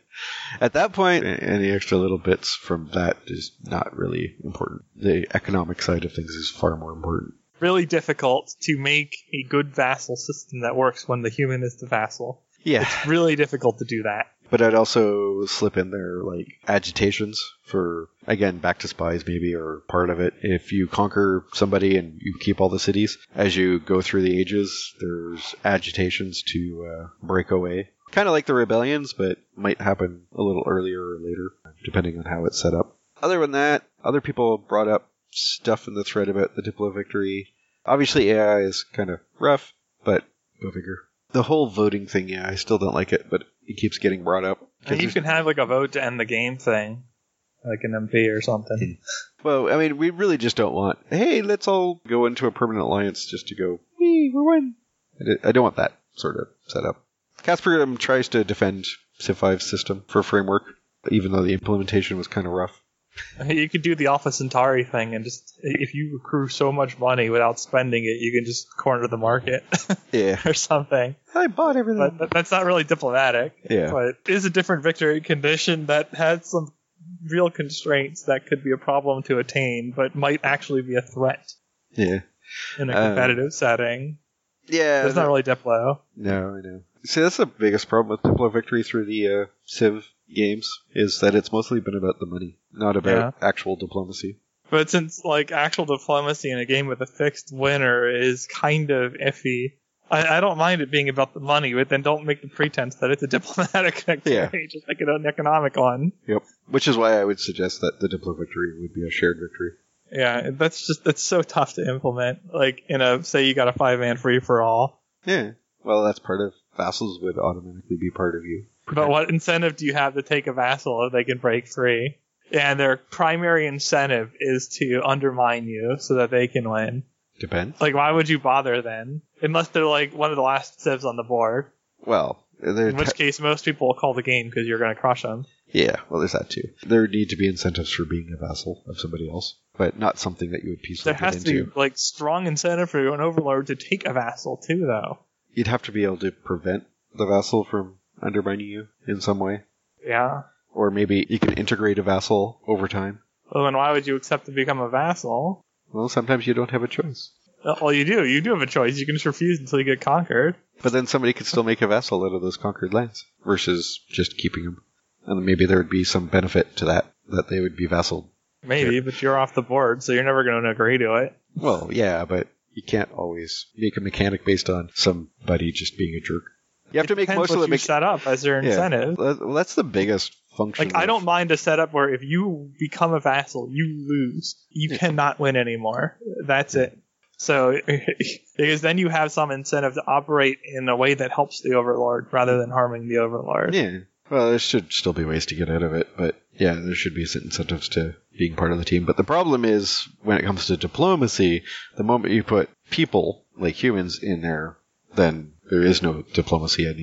At that point, a- any extra little bits from that is not really important. The economic side of things is far more important. really difficult to make a good vassal system that works when the human is the vassal. Yeah. It's really difficult to do that. But I'd also slip in there, like, agitations for, again, back to spies maybe, or part of it. If you conquer somebody and you keep all the cities, as you go through the ages, there's agitations to uh, break away. Kind of like the rebellions, but might happen a little earlier or later, depending on how it's set up. Other than that, other people brought up stuff in the thread about the Diplo victory. Obviously, A I is kind of rough, but go figure. The whole voting thing, yeah, I still don't like it, but it keeps getting brought up. And you can have like a vote to end the game thing, like an M P or something. Well, I mean, we really just don't want, hey, let's all go into a permanent alliance just to go, wee, we win. I d- I don't want that sort of setup. Casper um, tries to defend Civ five's system for framework, even though the implementation was kind of rough. You could do the Alpha Centauri thing, and just if you accrue so much money without spending it, you can just corner the market. Yeah. Or something. I bought everything. But that's not really diplomatic. Yeah. But it is a different victory condition that has some real constraints that could be a problem to attain, but might actually be a threat Yeah. in a Um, competitive setting. Yeah. It's not really Diplo. No, I know. See, that's the biggest problem with Diplo victory through the uh, Civ games, is that it's mostly been about the money, not about actual diplomacy. But since like actual diplomacy in a game with a fixed winner is kind of iffy, I, I don't mind it being about the money, but then don't make the pretense that it's a diplomatic victory. Yeah. Just make it an economic one. Yep. Which is why I would suggest that the Diplo victory would be a shared victory. Yeah, that's just that's so tough to implement. Like in a say you got a five man free for all. Yeah. Well, that's part of vassals would automatically be part of you. But what incentive do you have to take a vassal if they can break free? And their primary incentive is to undermine you so that they can win. Depends. Like, why would you bother then? Unless they're like one of the last civs on the board. Well, they're In which te- case, most people will call the game because you're going to crush them. yeah, well, there's that too. There need to be incentives for being a vassal of somebody else, but not something that you would peacefully There has get to into. be like strong incentive for an overlord to take a vassal too, though. You'd have to be able to prevent the vassal from undermining you in some way. Yeah. Or maybe you can integrate a vassal over time. Well, then why would you accept to become a vassal? Well, sometimes you don't have a choice. Well, you do. You do have a choice. You can just refuse until you get conquered. But then somebody could still make a vassal out of those conquered lands versus just keeping them. And maybe there would be some benefit to that, that they would be vassaled. Maybe, but you're off the board, so you're never going to agree to it. Well, yeah, but you can't always make a mechanic based on somebody just being a jerk. You have It to make depends most of what the you set up as your Yeah. incentive. Well, Well, that's the biggest function. Like, I of- don't mind a setup where if you become a vassal, you lose. You cannot win anymore. That's it. So, because then you have some incentive to operate in a way that helps the overlord rather than harming the overlord. Yeah. Well, there should still be ways to get out of it, but yeah, there should be incentives to being part of the team. But the problem is, when it comes to diplomacy, the moment you put people, like humans, in there, then there is no diplomacy anymore.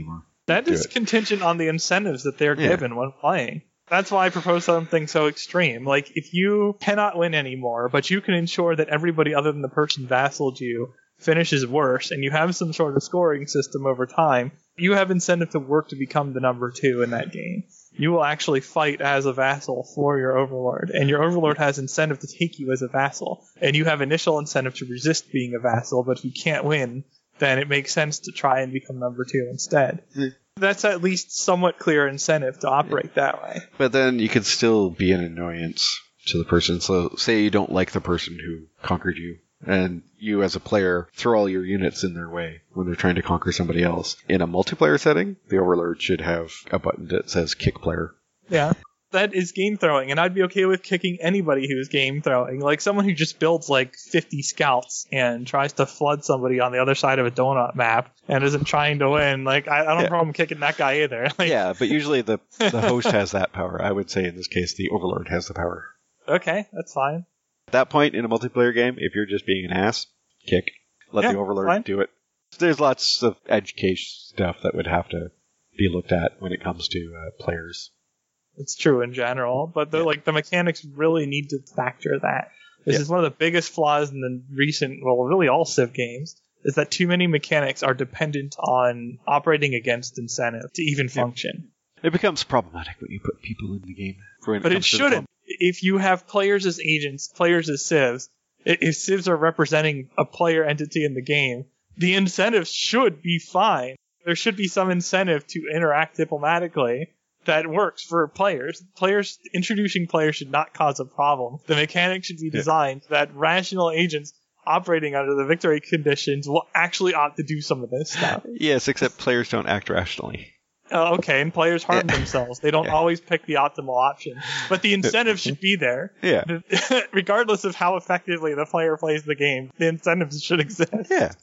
That do is it. contingent on the incentives that they're Yeah. given when playing. That's why I propose something so extreme. Like, if you cannot win anymore, but you can ensure that everybody other than the person vassaled you finishes worse, and you have some sort of scoring system over time, you have incentive to work to become the number two in that game. You will actually fight as a vassal for your overlord, and your overlord has incentive to take you as a vassal, and you have initial incentive to resist being a vassal, but if you can't win, then it makes sense to try and become number two instead. Mm. That's at least somewhat clear incentive to operate that way. But then you can still be an annoyance to the person. So say you don't like the person who conquered you, and you as a player throw all your units in their way when they're trying to conquer somebody else. In a multiplayer setting, the overlord should have a button that says kick player. Yeah. That is game throwing, and I'd be okay with kicking anybody who's game throwing. Like someone who just builds like fifty scouts and tries to flood somebody on the other side of a donut map and isn't trying to win. Like I, I don't have a problem kicking that guy either. Like, Yeah, but usually the, the host has that power. I would say in this case the overlord has the power. Okay, that's fine. At that point in a multiplayer game, if you're just being an ass, kick. Let Yeah, the overlord fine. do it. There's lots of edge case stuff that would have to be looked at when it comes to uh, players. It's true in general, but the like the mechanics really need to factor that. This Yeah. is one of the biggest flaws in the recent, well, really all Civ games, is that too many mechanics are dependent on operating against incentive to even function. It becomes problematic when you put people in the game. For when But it comes to the shouldn't. If you have players as agents, players as civs, i- if civs are representing a player entity in the game, the incentives should be fine. There should be some incentive to interact diplomatically that works for players. Players introducing players should not cause a problem. The mechanics should be designed that rational agents operating under the victory conditions will actually opt to do some of this stuff. Yes, except players don't act rationally. Oh, okay, and players harm themselves. They don't always pick the optimal option. But the incentive should be there. Yeah. Regardless of how effectively the player plays the game, the incentives should exist. Yeah.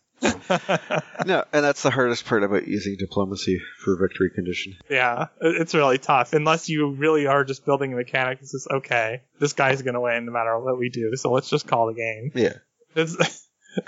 No, and that's the hardest part about using diplomacy for victory condition. Yeah, it- it's really tough. Unless you really are just building a mechanic that says, okay, this guy's going to win no matter what we do, so let's just call the game. Yeah. It's,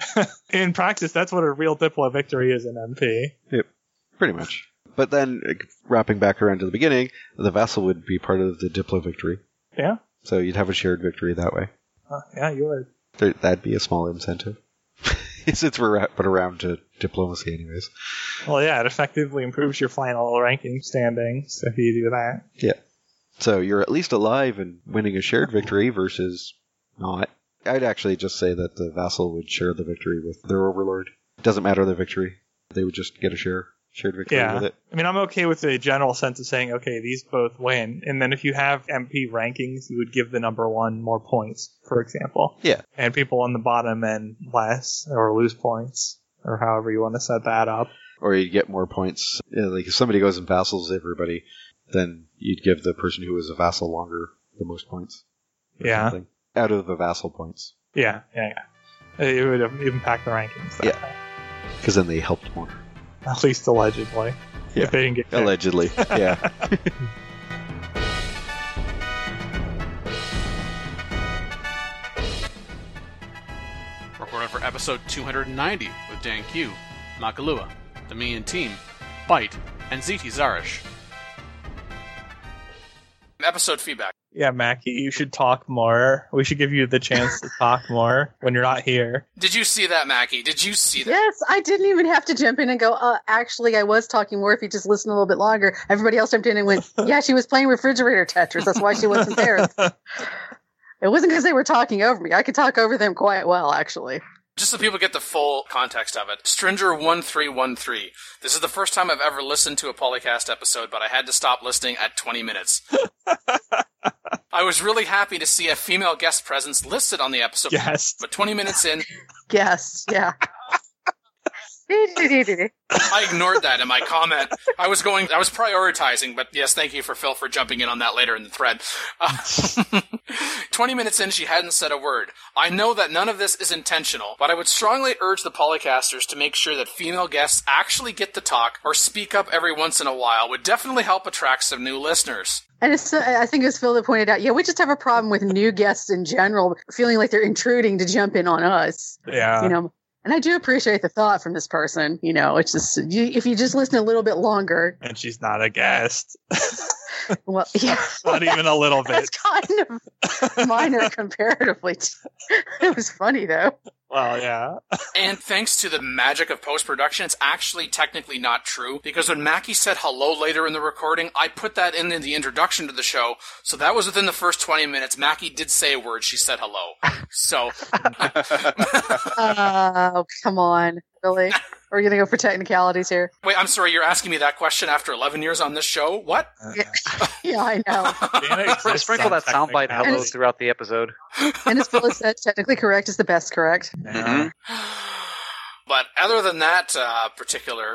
in practice, that's what a real Diplo victory is in M P. Yep. Pretty much. But then, uh, wrapping back around to the beginning, the vassal would be part of the Diplo victory. Yeah? So you'd have a shared victory that way. Uh, yeah, you would. There, that'd be a small incentive. Since we're at, but around to diplomacy anyways. Well, yeah, it effectively improves your final ranking standings if you do that. Yeah. So you're at least alive and winning a shared victory versus not. I'd actually just say that the vassal would share the victory with their overlord. It doesn't matter the victory. They would just get a share shared victory Yeah. with it. I mean, I'm okay with the general sense of saying, okay, these both win. And then if you have M P rankings, you would give the number one more points, for example. Yeah. And people on the bottom end less, or lose points, or however you want to set that up. Or you'd get more points. Yeah, like if somebody goes and vassals everybody, then you'd give the person who was a vassal longer the most points. or Yeah. something. Out of the vassal points. Yeah, yeah, yeah. It would impact the rankings. that Yeah. way. Because then they helped more. At least allegedly. Yeah. If they didn't get kicked. Allegedly. Yeah. Recorded for episode two hundred ninety with Dan Q, Makalua, the Mian Team, Bite, and Z T Zarish. Episode feedback. Yeah, Mackie, you should talk more. We should give you the chance to talk more when you're not here. Did you see that, Mackie? Did you see that? Yes, I didn't even have to jump in and go, uh, actually, I was talking more if you just listened a little bit longer. Everybody else jumped in and went, yeah, she was playing refrigerator Tetris. That's why she wasn't there. It wasn't because they were talking over me. I could talk over them quite well, actually. Just so people get the full context of it, Stringer one three one three. This is the first time I've ever listened to a Polycast episode, but I had to stop listening at twenty minutes. I was really happy to see a female guest presence listed on the episode. Yes. But twenty minutes in, Yes, yeah. I ignored that in my comment. I was going, I was prioritizing, but yes, thank you for Phil for jumping in on that later in the thread. Uh, twenty minutes in, she hadn't said a word. I know that none of this is intentional, but I would strongly urge the Polycasters to make sure that female guests actually get to talk or speak up every once in a while. Would definitely help attract some new listeners. And it's, I think it was Phil that pointed out, yeah, we just have a problem with new guests in general, feeling like they're intruding to jump in on us. Yeah. You know, And I do appreciate the thought from this person. You know, it's just, you, if you just listen a little bit longer. And she's not a guest. Well, yeah. Not even a little bit. That's kind of minor comparatively. It was funny, though. Well, yeah. And thanks to the magic of post-production, it's actually technically not true, because when Mackie said hello later in the recording, I put that in, in the introduction to the show, so that was within the first twenty minutes. Mackie did say a word. She said hello. So. Oh, come on. Really? Are we going to go for technicalities here? Wait, I'm sorry, you're asking me that question after eleven years on this show? What? Yeah, yeah I know. Sprinkle that soundbite hello throughout the episode. And as Phyllis said, technically correct is the best correct. Mm-hmm. But other than that uh, particular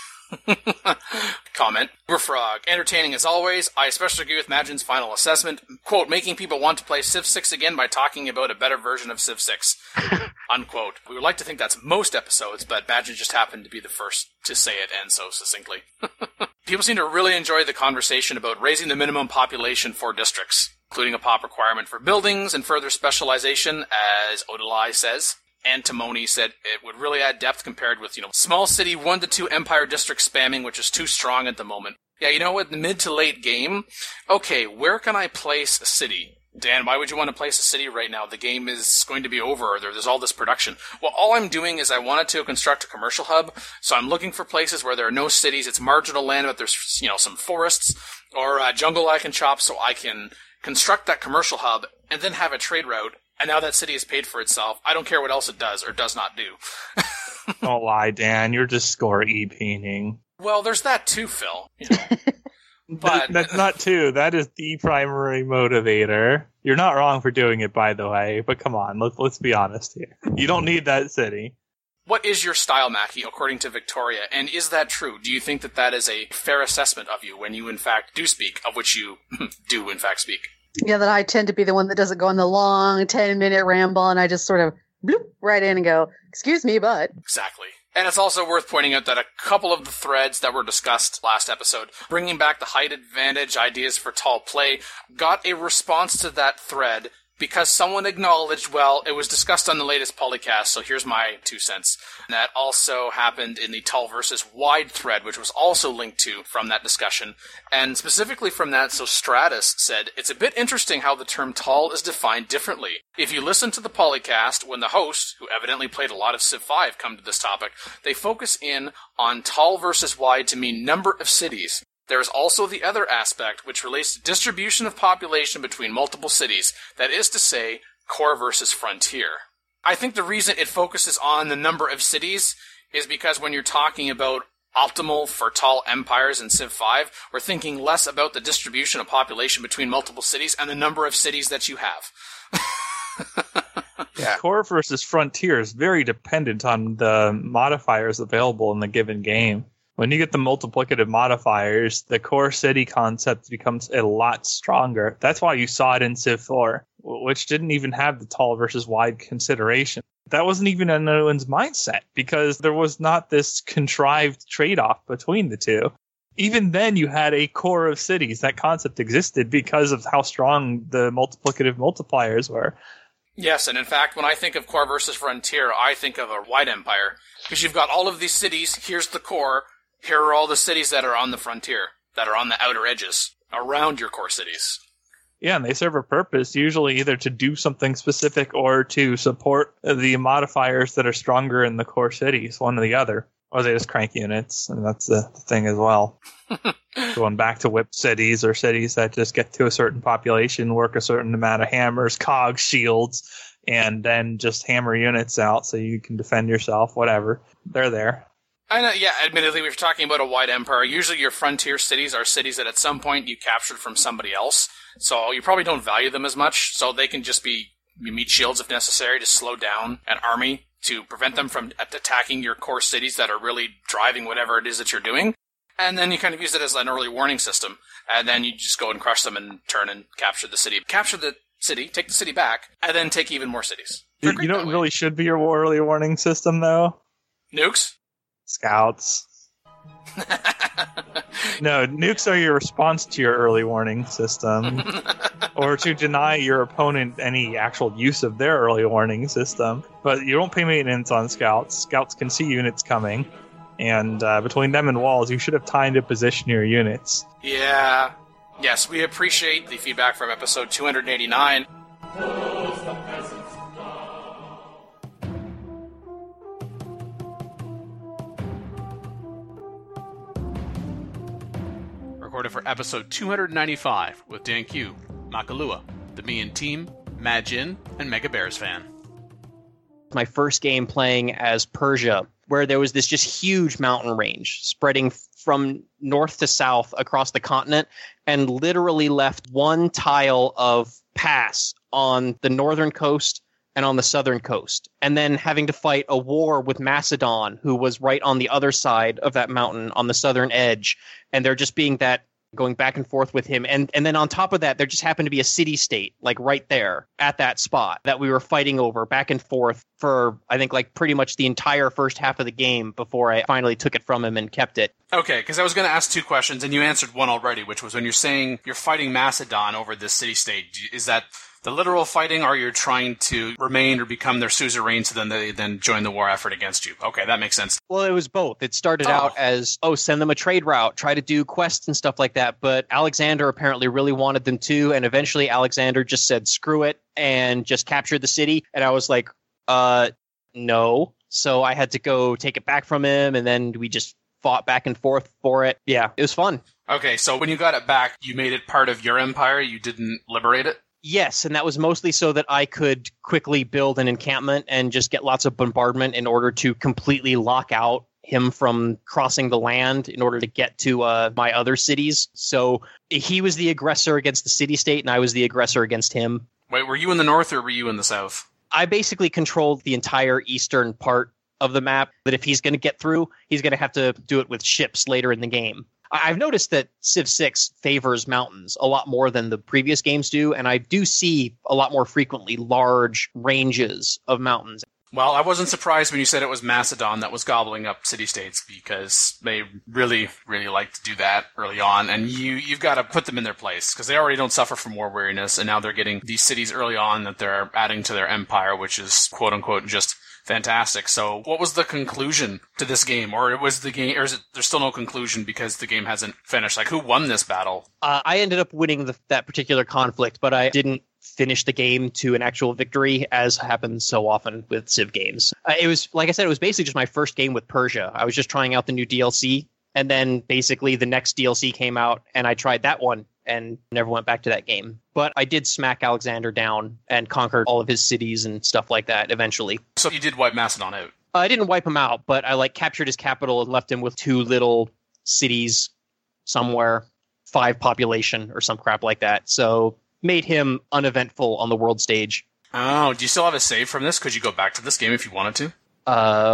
comment, we're Frog. Entertaining as always. I especially agree with Madgen's final assessment. Quote, making people want to play Civ six again by talking about a better version of Civ six. Unquote. We would like to think that's most episodes, but Madgen just happened to be the first to say it, and so succinctly. People seem to really enjoy the conversation about raising the minimum population for districts, including a pop requirement for buildings and further specialization, as Odalai says. Antimony said it would really add depth compared with, you know, small city one to two empire district spamming, which is too strong at the moment. Yeah, you know what, the mid to late game, okay, where can I place a city? Dan, why would you want to place a city right now? The game is going to be over, or there's all this production. Well, all I'm doing is I wanted to construct a commercial hub, so I'm looking for places where there are no cities, it's marginal land, but there's, you know, some forests, or uh, jungle I can chop, so I can construct that commercial hub, and then have a trade route. And now that city has paid for itself. I don't care what else it does or does not do. Don't lie, Dan. You're just score e-painting. Well, there's that too, Phil. You know. But that's not two. That is the primary motivator. You're not wrong for doing it, by the way. But come on, let's let's be honest here. You don't need that city. What is your style, Mackie, according to Victoria? And is that true? Do you think that that is a fair assessment of you when you, in fact, do speak, of which you do, in fact, speak? Yeah, that I tend to be the one that doesn't go on the long ten-minute ramble, and I just sort of bloop right in and go, excuse me, but... Exactly. And it's also worth pointing out that a couple of the threads that were discussed last episode, bringing back the height advantage ideas for tall play, got a response to that thread because someone acknowledged, well, it was discussed on the latest Polycast, so here's my two cents. And that also happened in the tall versus wide thread, which was also linked to from that discussion. And specifically from that, so Stratus said, it's a bit interesting how the term tall is defined differently. If you listen to the Polycast, when the host, who evidently played a lot of Civ five, come to this topic, they focus in on tall versus wide to mean number of cities. There is also the other aspect, which relates to distribution of population between multiple cities, that is to say, core versus frontier. I think the reason it focuses on the number of cities is because when you're talking about optimal for tall empires in Civ five, we're thinking less about the distribution of population between multiple cities and the number of cities that you have. Yeah. Core versus frontier is very dependent on the modifiers available in the given game. When you get the multiplicative modifiers, the core city concept becomes a lot stronger. That's why you saw it in Civ four, which didn't even have the tall versus wide consideration. That wasn't even in anyone's mindset because there was not this contrived trade-off between the two. Even then, you had a core of cities. That concept existed because of how strong the multiplicative multipliers were. Yes, and in fact, when I think of core versus frontier, I think of a wide empire. Because you've got all of these cities, here's the core, here are all the cities that are on the frontier, that are on the outer edges, around your core cities. Yeah, and they serve a purpose, usually either to do something specific or to support the modifiers that are stronger in the core cities, one or the other. Or they just crank units, and that's the thing as well. Going back to whip cities or cities that just get to a certain population, work a certain amount of hammers, cogs, shields, and then just hammer units out so you can defend yourself, whatever. They're there. I know, yeah, admittedly, if you're talking about a wide empire, usually your frontier cities are cities that at some point you captured from somebody else, so you probably don't value them as much, so they can just be meat shields if necessary to slow down an army to prevent them from attacking your core cities that are really driving whatever it is that you're doing. And then you kind of use it as an early warning system, and then you just go and crush them and turn and capture the city. Capture the city, take the city back, and then take even more cities. You, you know what really should be your early warning system, though? Nukes? Scouts. No, nukes are your response to your early warning system, or to deny your opponent any actual use of their early warning system. But you don't pay maintenance on scouts. Scouts can see units coming, and uh, between them and walls, you should have time to position your units. Yeah. Yes, we appreciate the feedback from episode two eighty-nine. Recorded for episode two ninety-five with Dan Q, Makalua, the Me and Team, Majin, and Mega Bears fan. My first game playing as Persia, where there was this just huge mountain range spreading from north to south across the continent, and literally left one tile of pass on the northern coast and on the southern coast, and then having to fight a war with Macedon, who was right on the other side of that mountain on the southern edge, and there just being that going back and forth with him. And and then on top of that, there just happened to be a city-state, like right there at that spot that we were fighting over back and forth for, I think, like pretty much the entire first half of the game before I finally took it from him and kept it. Okay, because I was going to ask two questions, and you answered one already, which was when you're saying you're fighting Macedon over this city-state, is that the literal fighting, or you're trying to remain or become their suzerain so then they then join the war effort against you? Okay, that makes sense. Well, it was both. It started Oh. out as, oh, send them a trade route, try to do quests and stuff like that. But Alexander apparently really wanted them to. And eventually Alexander just said, screw it, and just captured the city. And I was like, uh, no. So I had to go take it back from him. And then we just fought back and forth for it. Yeah, it was fun. Okay, so when you got it back, you made it part of your empire? You didn't liberate it? Yes, and that was mostly so that I could quickly build an encampment and just get lots of bombardment in order to completely lock out him from crossing the land in order to get to uh, my other cities. So he was the aggressor against the city-state, and I was the aggressor against him. Wait, were you in the north or were you in the south? I basically controlled the entire eastern part of the map, that if he's going to get through, he's going to have to do it with ships later in the game. I've noticed that Civ six favors mountains a lot more than the previous games do, and I do see a lot more frequently large ranges of mountains. Well, I wasn't surprised when you said it was Macedon that was gobbling up city-states, because they really, really like to do that early on, and you, you've got to put them in their place, because they already don't suffer from war weariness, and now they're getting these cities early on that they're adding to their empire, which is quote-unquote just fantastic. So what was the conclusion to this game? Or was the game, or is it, there's still no conclusion because the game hasn't finished? Like, who won this battle? Uh, I ended up winning the, that particular conflict, but I didn't finish the game to an actual victory, as happens so often with Civ games. Uh, it was, like I said, it was basically just my first game with Persia. I was just trying out the new D L C, and then basically the next D L C came out, and I tried that one and never went back to that game. But I did smack Alexander down and conquered all of his cities and stuff like that eventually. So you did wipe Macedon out? Uh, I didn't wipe him out, but I like captured his capital and left him with two little cities somewhere, five population or some crap like that. So made him uneventful on the world stage. Oh, do you still have a save from this? Could you go back to this game if you wanted to? Uh,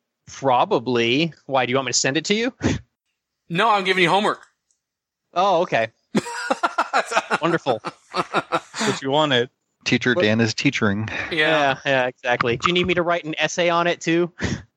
probably. Why, do you want me to send it to you? No, I'm giving you homework. Oh, okay. Wonderful. What you wanted. Teacher Dan is teachering. Yeah, yeah, exactly. Do you need me to write an essay on it too?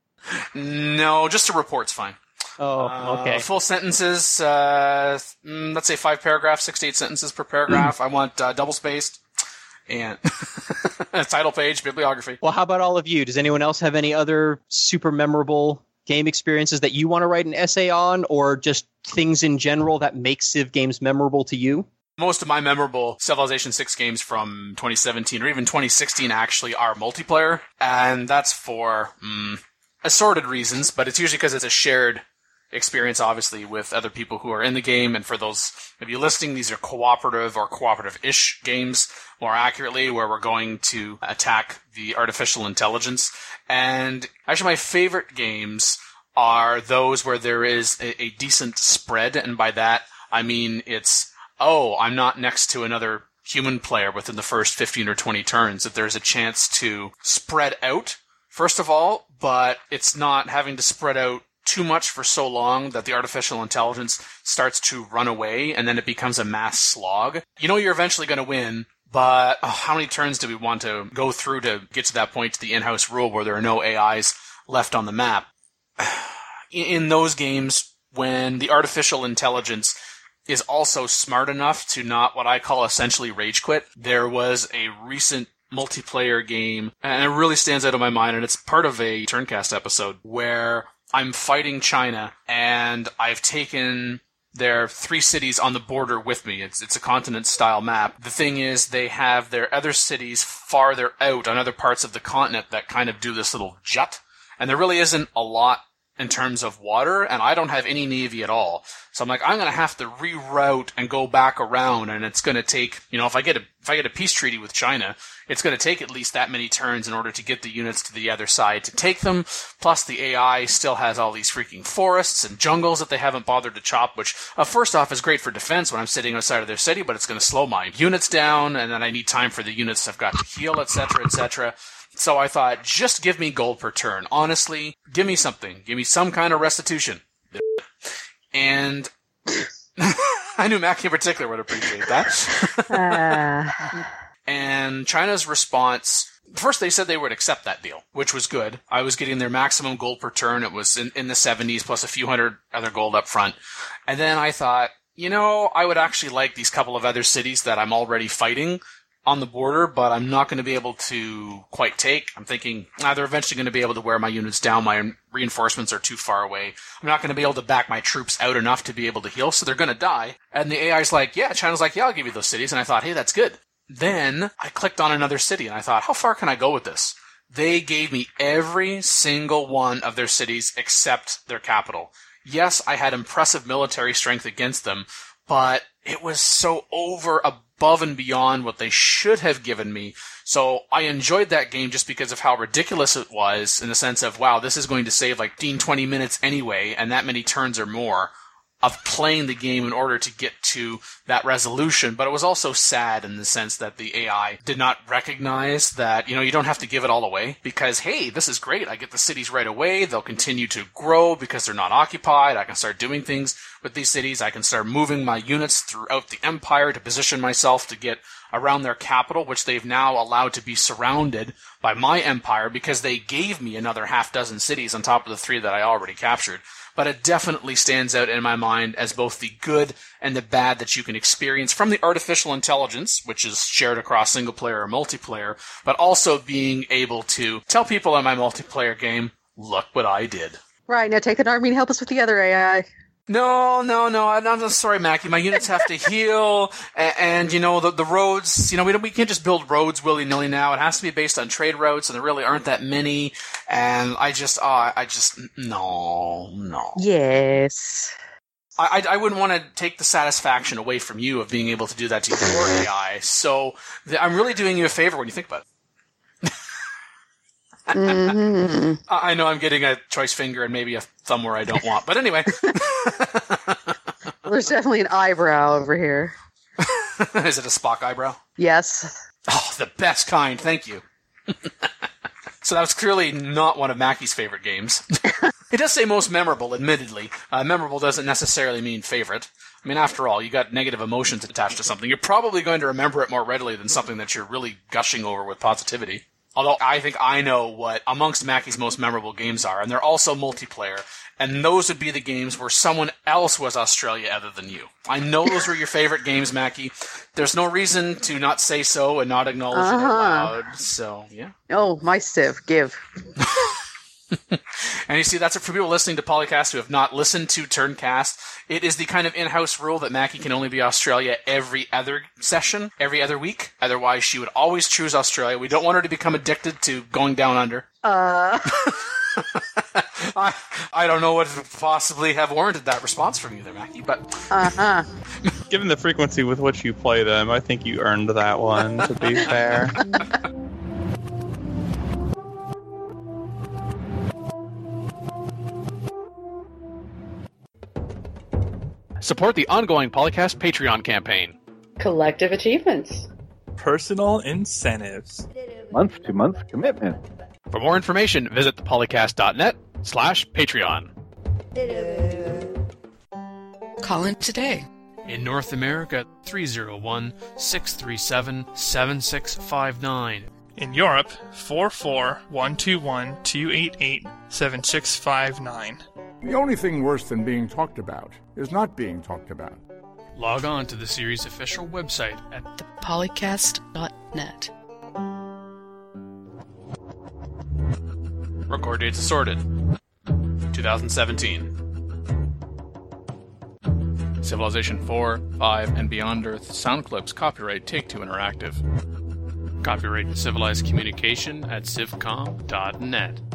No, just a report's fine. Oh, okay. Uh, full sentences, uh, mm, let's say five paragraphs, six to eight sentences per paragraph. I want uh, double spaced. And title page, bibliography. Well, how about all of you? Does anyone else have any other super memorable game experiences that you want to write an essay on, or just things in general that make Civ games memorable to you? Most of my memorable Civilization six games from twenty seventeen or even twenty sixteen actually are multiplayer, and that's for mm, assorted reasons, but it's usually because it's a shared experience, obviously, with other people who are in the game. And for those of you listening, these are cooperative or cooperative-ish games, more accurately, where we're going to attack the artificial intelligence. And actually, my favorite games are those where there is a, a decent spread, and by that, I mean it's, oh, I'm not next to another human player within the first fifteen or twenty turns, that there's a chance to spread out, first of all, but it's not having to spread out too much for so long that the artificial intelligence starts to run away, and then it becomes a mass slog. You know you're eventually going to win, but oh, how many turns do we want to go through to get to that point, to the in-house rule where there are no A Is left on the map? In those games, when the artificial intelligence is also smart enough to not what I call essentially rage quit. There was a recent multiplayer game, and it really stands out in my mind, and it's part of a Turncast episode, where I'm fighting China, and I've taken their three cities on the border with me. It's it's a continent-style map. The thing is, they have their other cities farther out on other parts of the continent that kind of do this little jut, and there really isn't a lot in terms of water, and I don't have any navy at all. So I'm like, I'm going to have to reroute and go back around, and it's going to take, you know, if I get a if I get a peace treaty with China, it's going to take at least that many turns in order to get the units to the other side to take them. Plus, the A I still has all these freaking forests and jungles that they haven't bothered to chop, which, uh, first off, is great for defense when I'm sitting outside of their city, but it's going to slow my units down, and then I need time for the units I've got to heal, et cetera, et cetera. So I thought, just give me gold per turn. Honestly, give me something. Give me some kind of restitution. And I knew Mackie in particular would appreciate that. uh. And China's response, first they said they would accept that deal, which was good. I was getting their maximum gold per turn. It was in, in the seventies plus a few hundred other gold up front. And then I thought, you know, I would actually like these couple of other cities that I'm already fighting on the border, but I'm not going to be able to quite take. I'm thinking, ah, they're eventually going to be able to wear my units down. My reinforcements are too far away. I'm not going to be able to back my troops out enough to be able to heal, so they're going to die. And the A I's like, yeah, China's like, yeah, I'll give you those cities. And I thought, hey, that's good. Then I clicked on another city, and I thought, how far can I go with this? They gave me every single one of their cities except their capital. Yes, I had impressive military strength against them, but it was so over above and beyond what they should have given me. So I enjoyed that game just because of how ridiculous it was, in the sense of, wow, this is going to save like fifteen, twenty minutes anyway, and that many turns or more of playing the game in order to get to that resolution. But it was also sad in the sense that the A I did not recognize that, you know, you don't have to give it all away, because, hey, this is great. I get the cities right away. They'll continue to grow because they're not occupied. I can start doing things with these cities. I can start moving my units throughout the empire to position myself to get around their capital, which they've now allowed to be surrounded by my empire because they gave me another half dozen cities on top of the three that I already captured. But it definitely stands out in my mind as both the good and the bad that you can experience from the artificial intelligence, which is shared across single player or multiplayer, but also being able to tell people in my multiplayer game, look what I did. Right, now take an army and help us with the other A I. No, no, no. I'm, I'm sorry, Mackie. My units have to heal, and, and you know the the roads. You know we don't we can't just build roads willy nilly now. It has to be based on trade routes, and there really aren't that many. And I just, oh, I just no, no. Yes. I I, I wouldn't want to take the satisfaction away from you of being able to do that to your A I. So the, I'm really doing you a favor when you think about it. mm-hmm. I know I'm getting a choice finger and maybe a thumb where I don't want, but anyway. There's definitely an eyebrow over here. Is it a Spock eyebrow? Yes. Oh, the best kind. Thank you. So that was clearly not one of Mackie's favorite games. It does say most memorable, admittedly. Uh, memorable doesn't necessarily mean favorite. I mean, after all, you got negative emotions attached to something. You're probably going to remember it more readily than something that you're really gushing over with positivity. Although I think I know what amongst Mackie's most memorable games are, and they're also multiplayer, and those would be the games where someone else was Australia other than you. I know those were your favorite games, Mackie. There's no reason to not say so and not acknowledge uh-huh. it out loud, so, yeah. Oh, my Civ, give. And you see, that's it for people listening to Polycast who have not listened to Turncast. It is the kind of in-house rule that Mackie can only be Australia every other session, every other week. Otherwise, she would always choose Australia. We don't want her to become addicted to going down under. Uh... I, I don't know what would possibly have warranted that response from you there, Mackie, but... Uh-huh. Given the frequency with which you play them, I think you earned that one, to be fair. Support the ongoing Polycast Patreon campaign. Collective achievements. Personal incentives. Month-to-month commitment. For more information, visit thepolycast.net slash Patreon. Call in today. In North America, three oh one, six three seven, seven six five nine. In Europe, four four one two one two eight eight seven six five nine. The only thing worse than being talked about is not being talked about. Log on to the series' official website at the polycast dot net. Record dates assorted. twenty seventeen. Civilization four, five, and Beyond Earth sound clips copyright Take-Two Interactive. Copyright Civilized Communication at civcom dot net.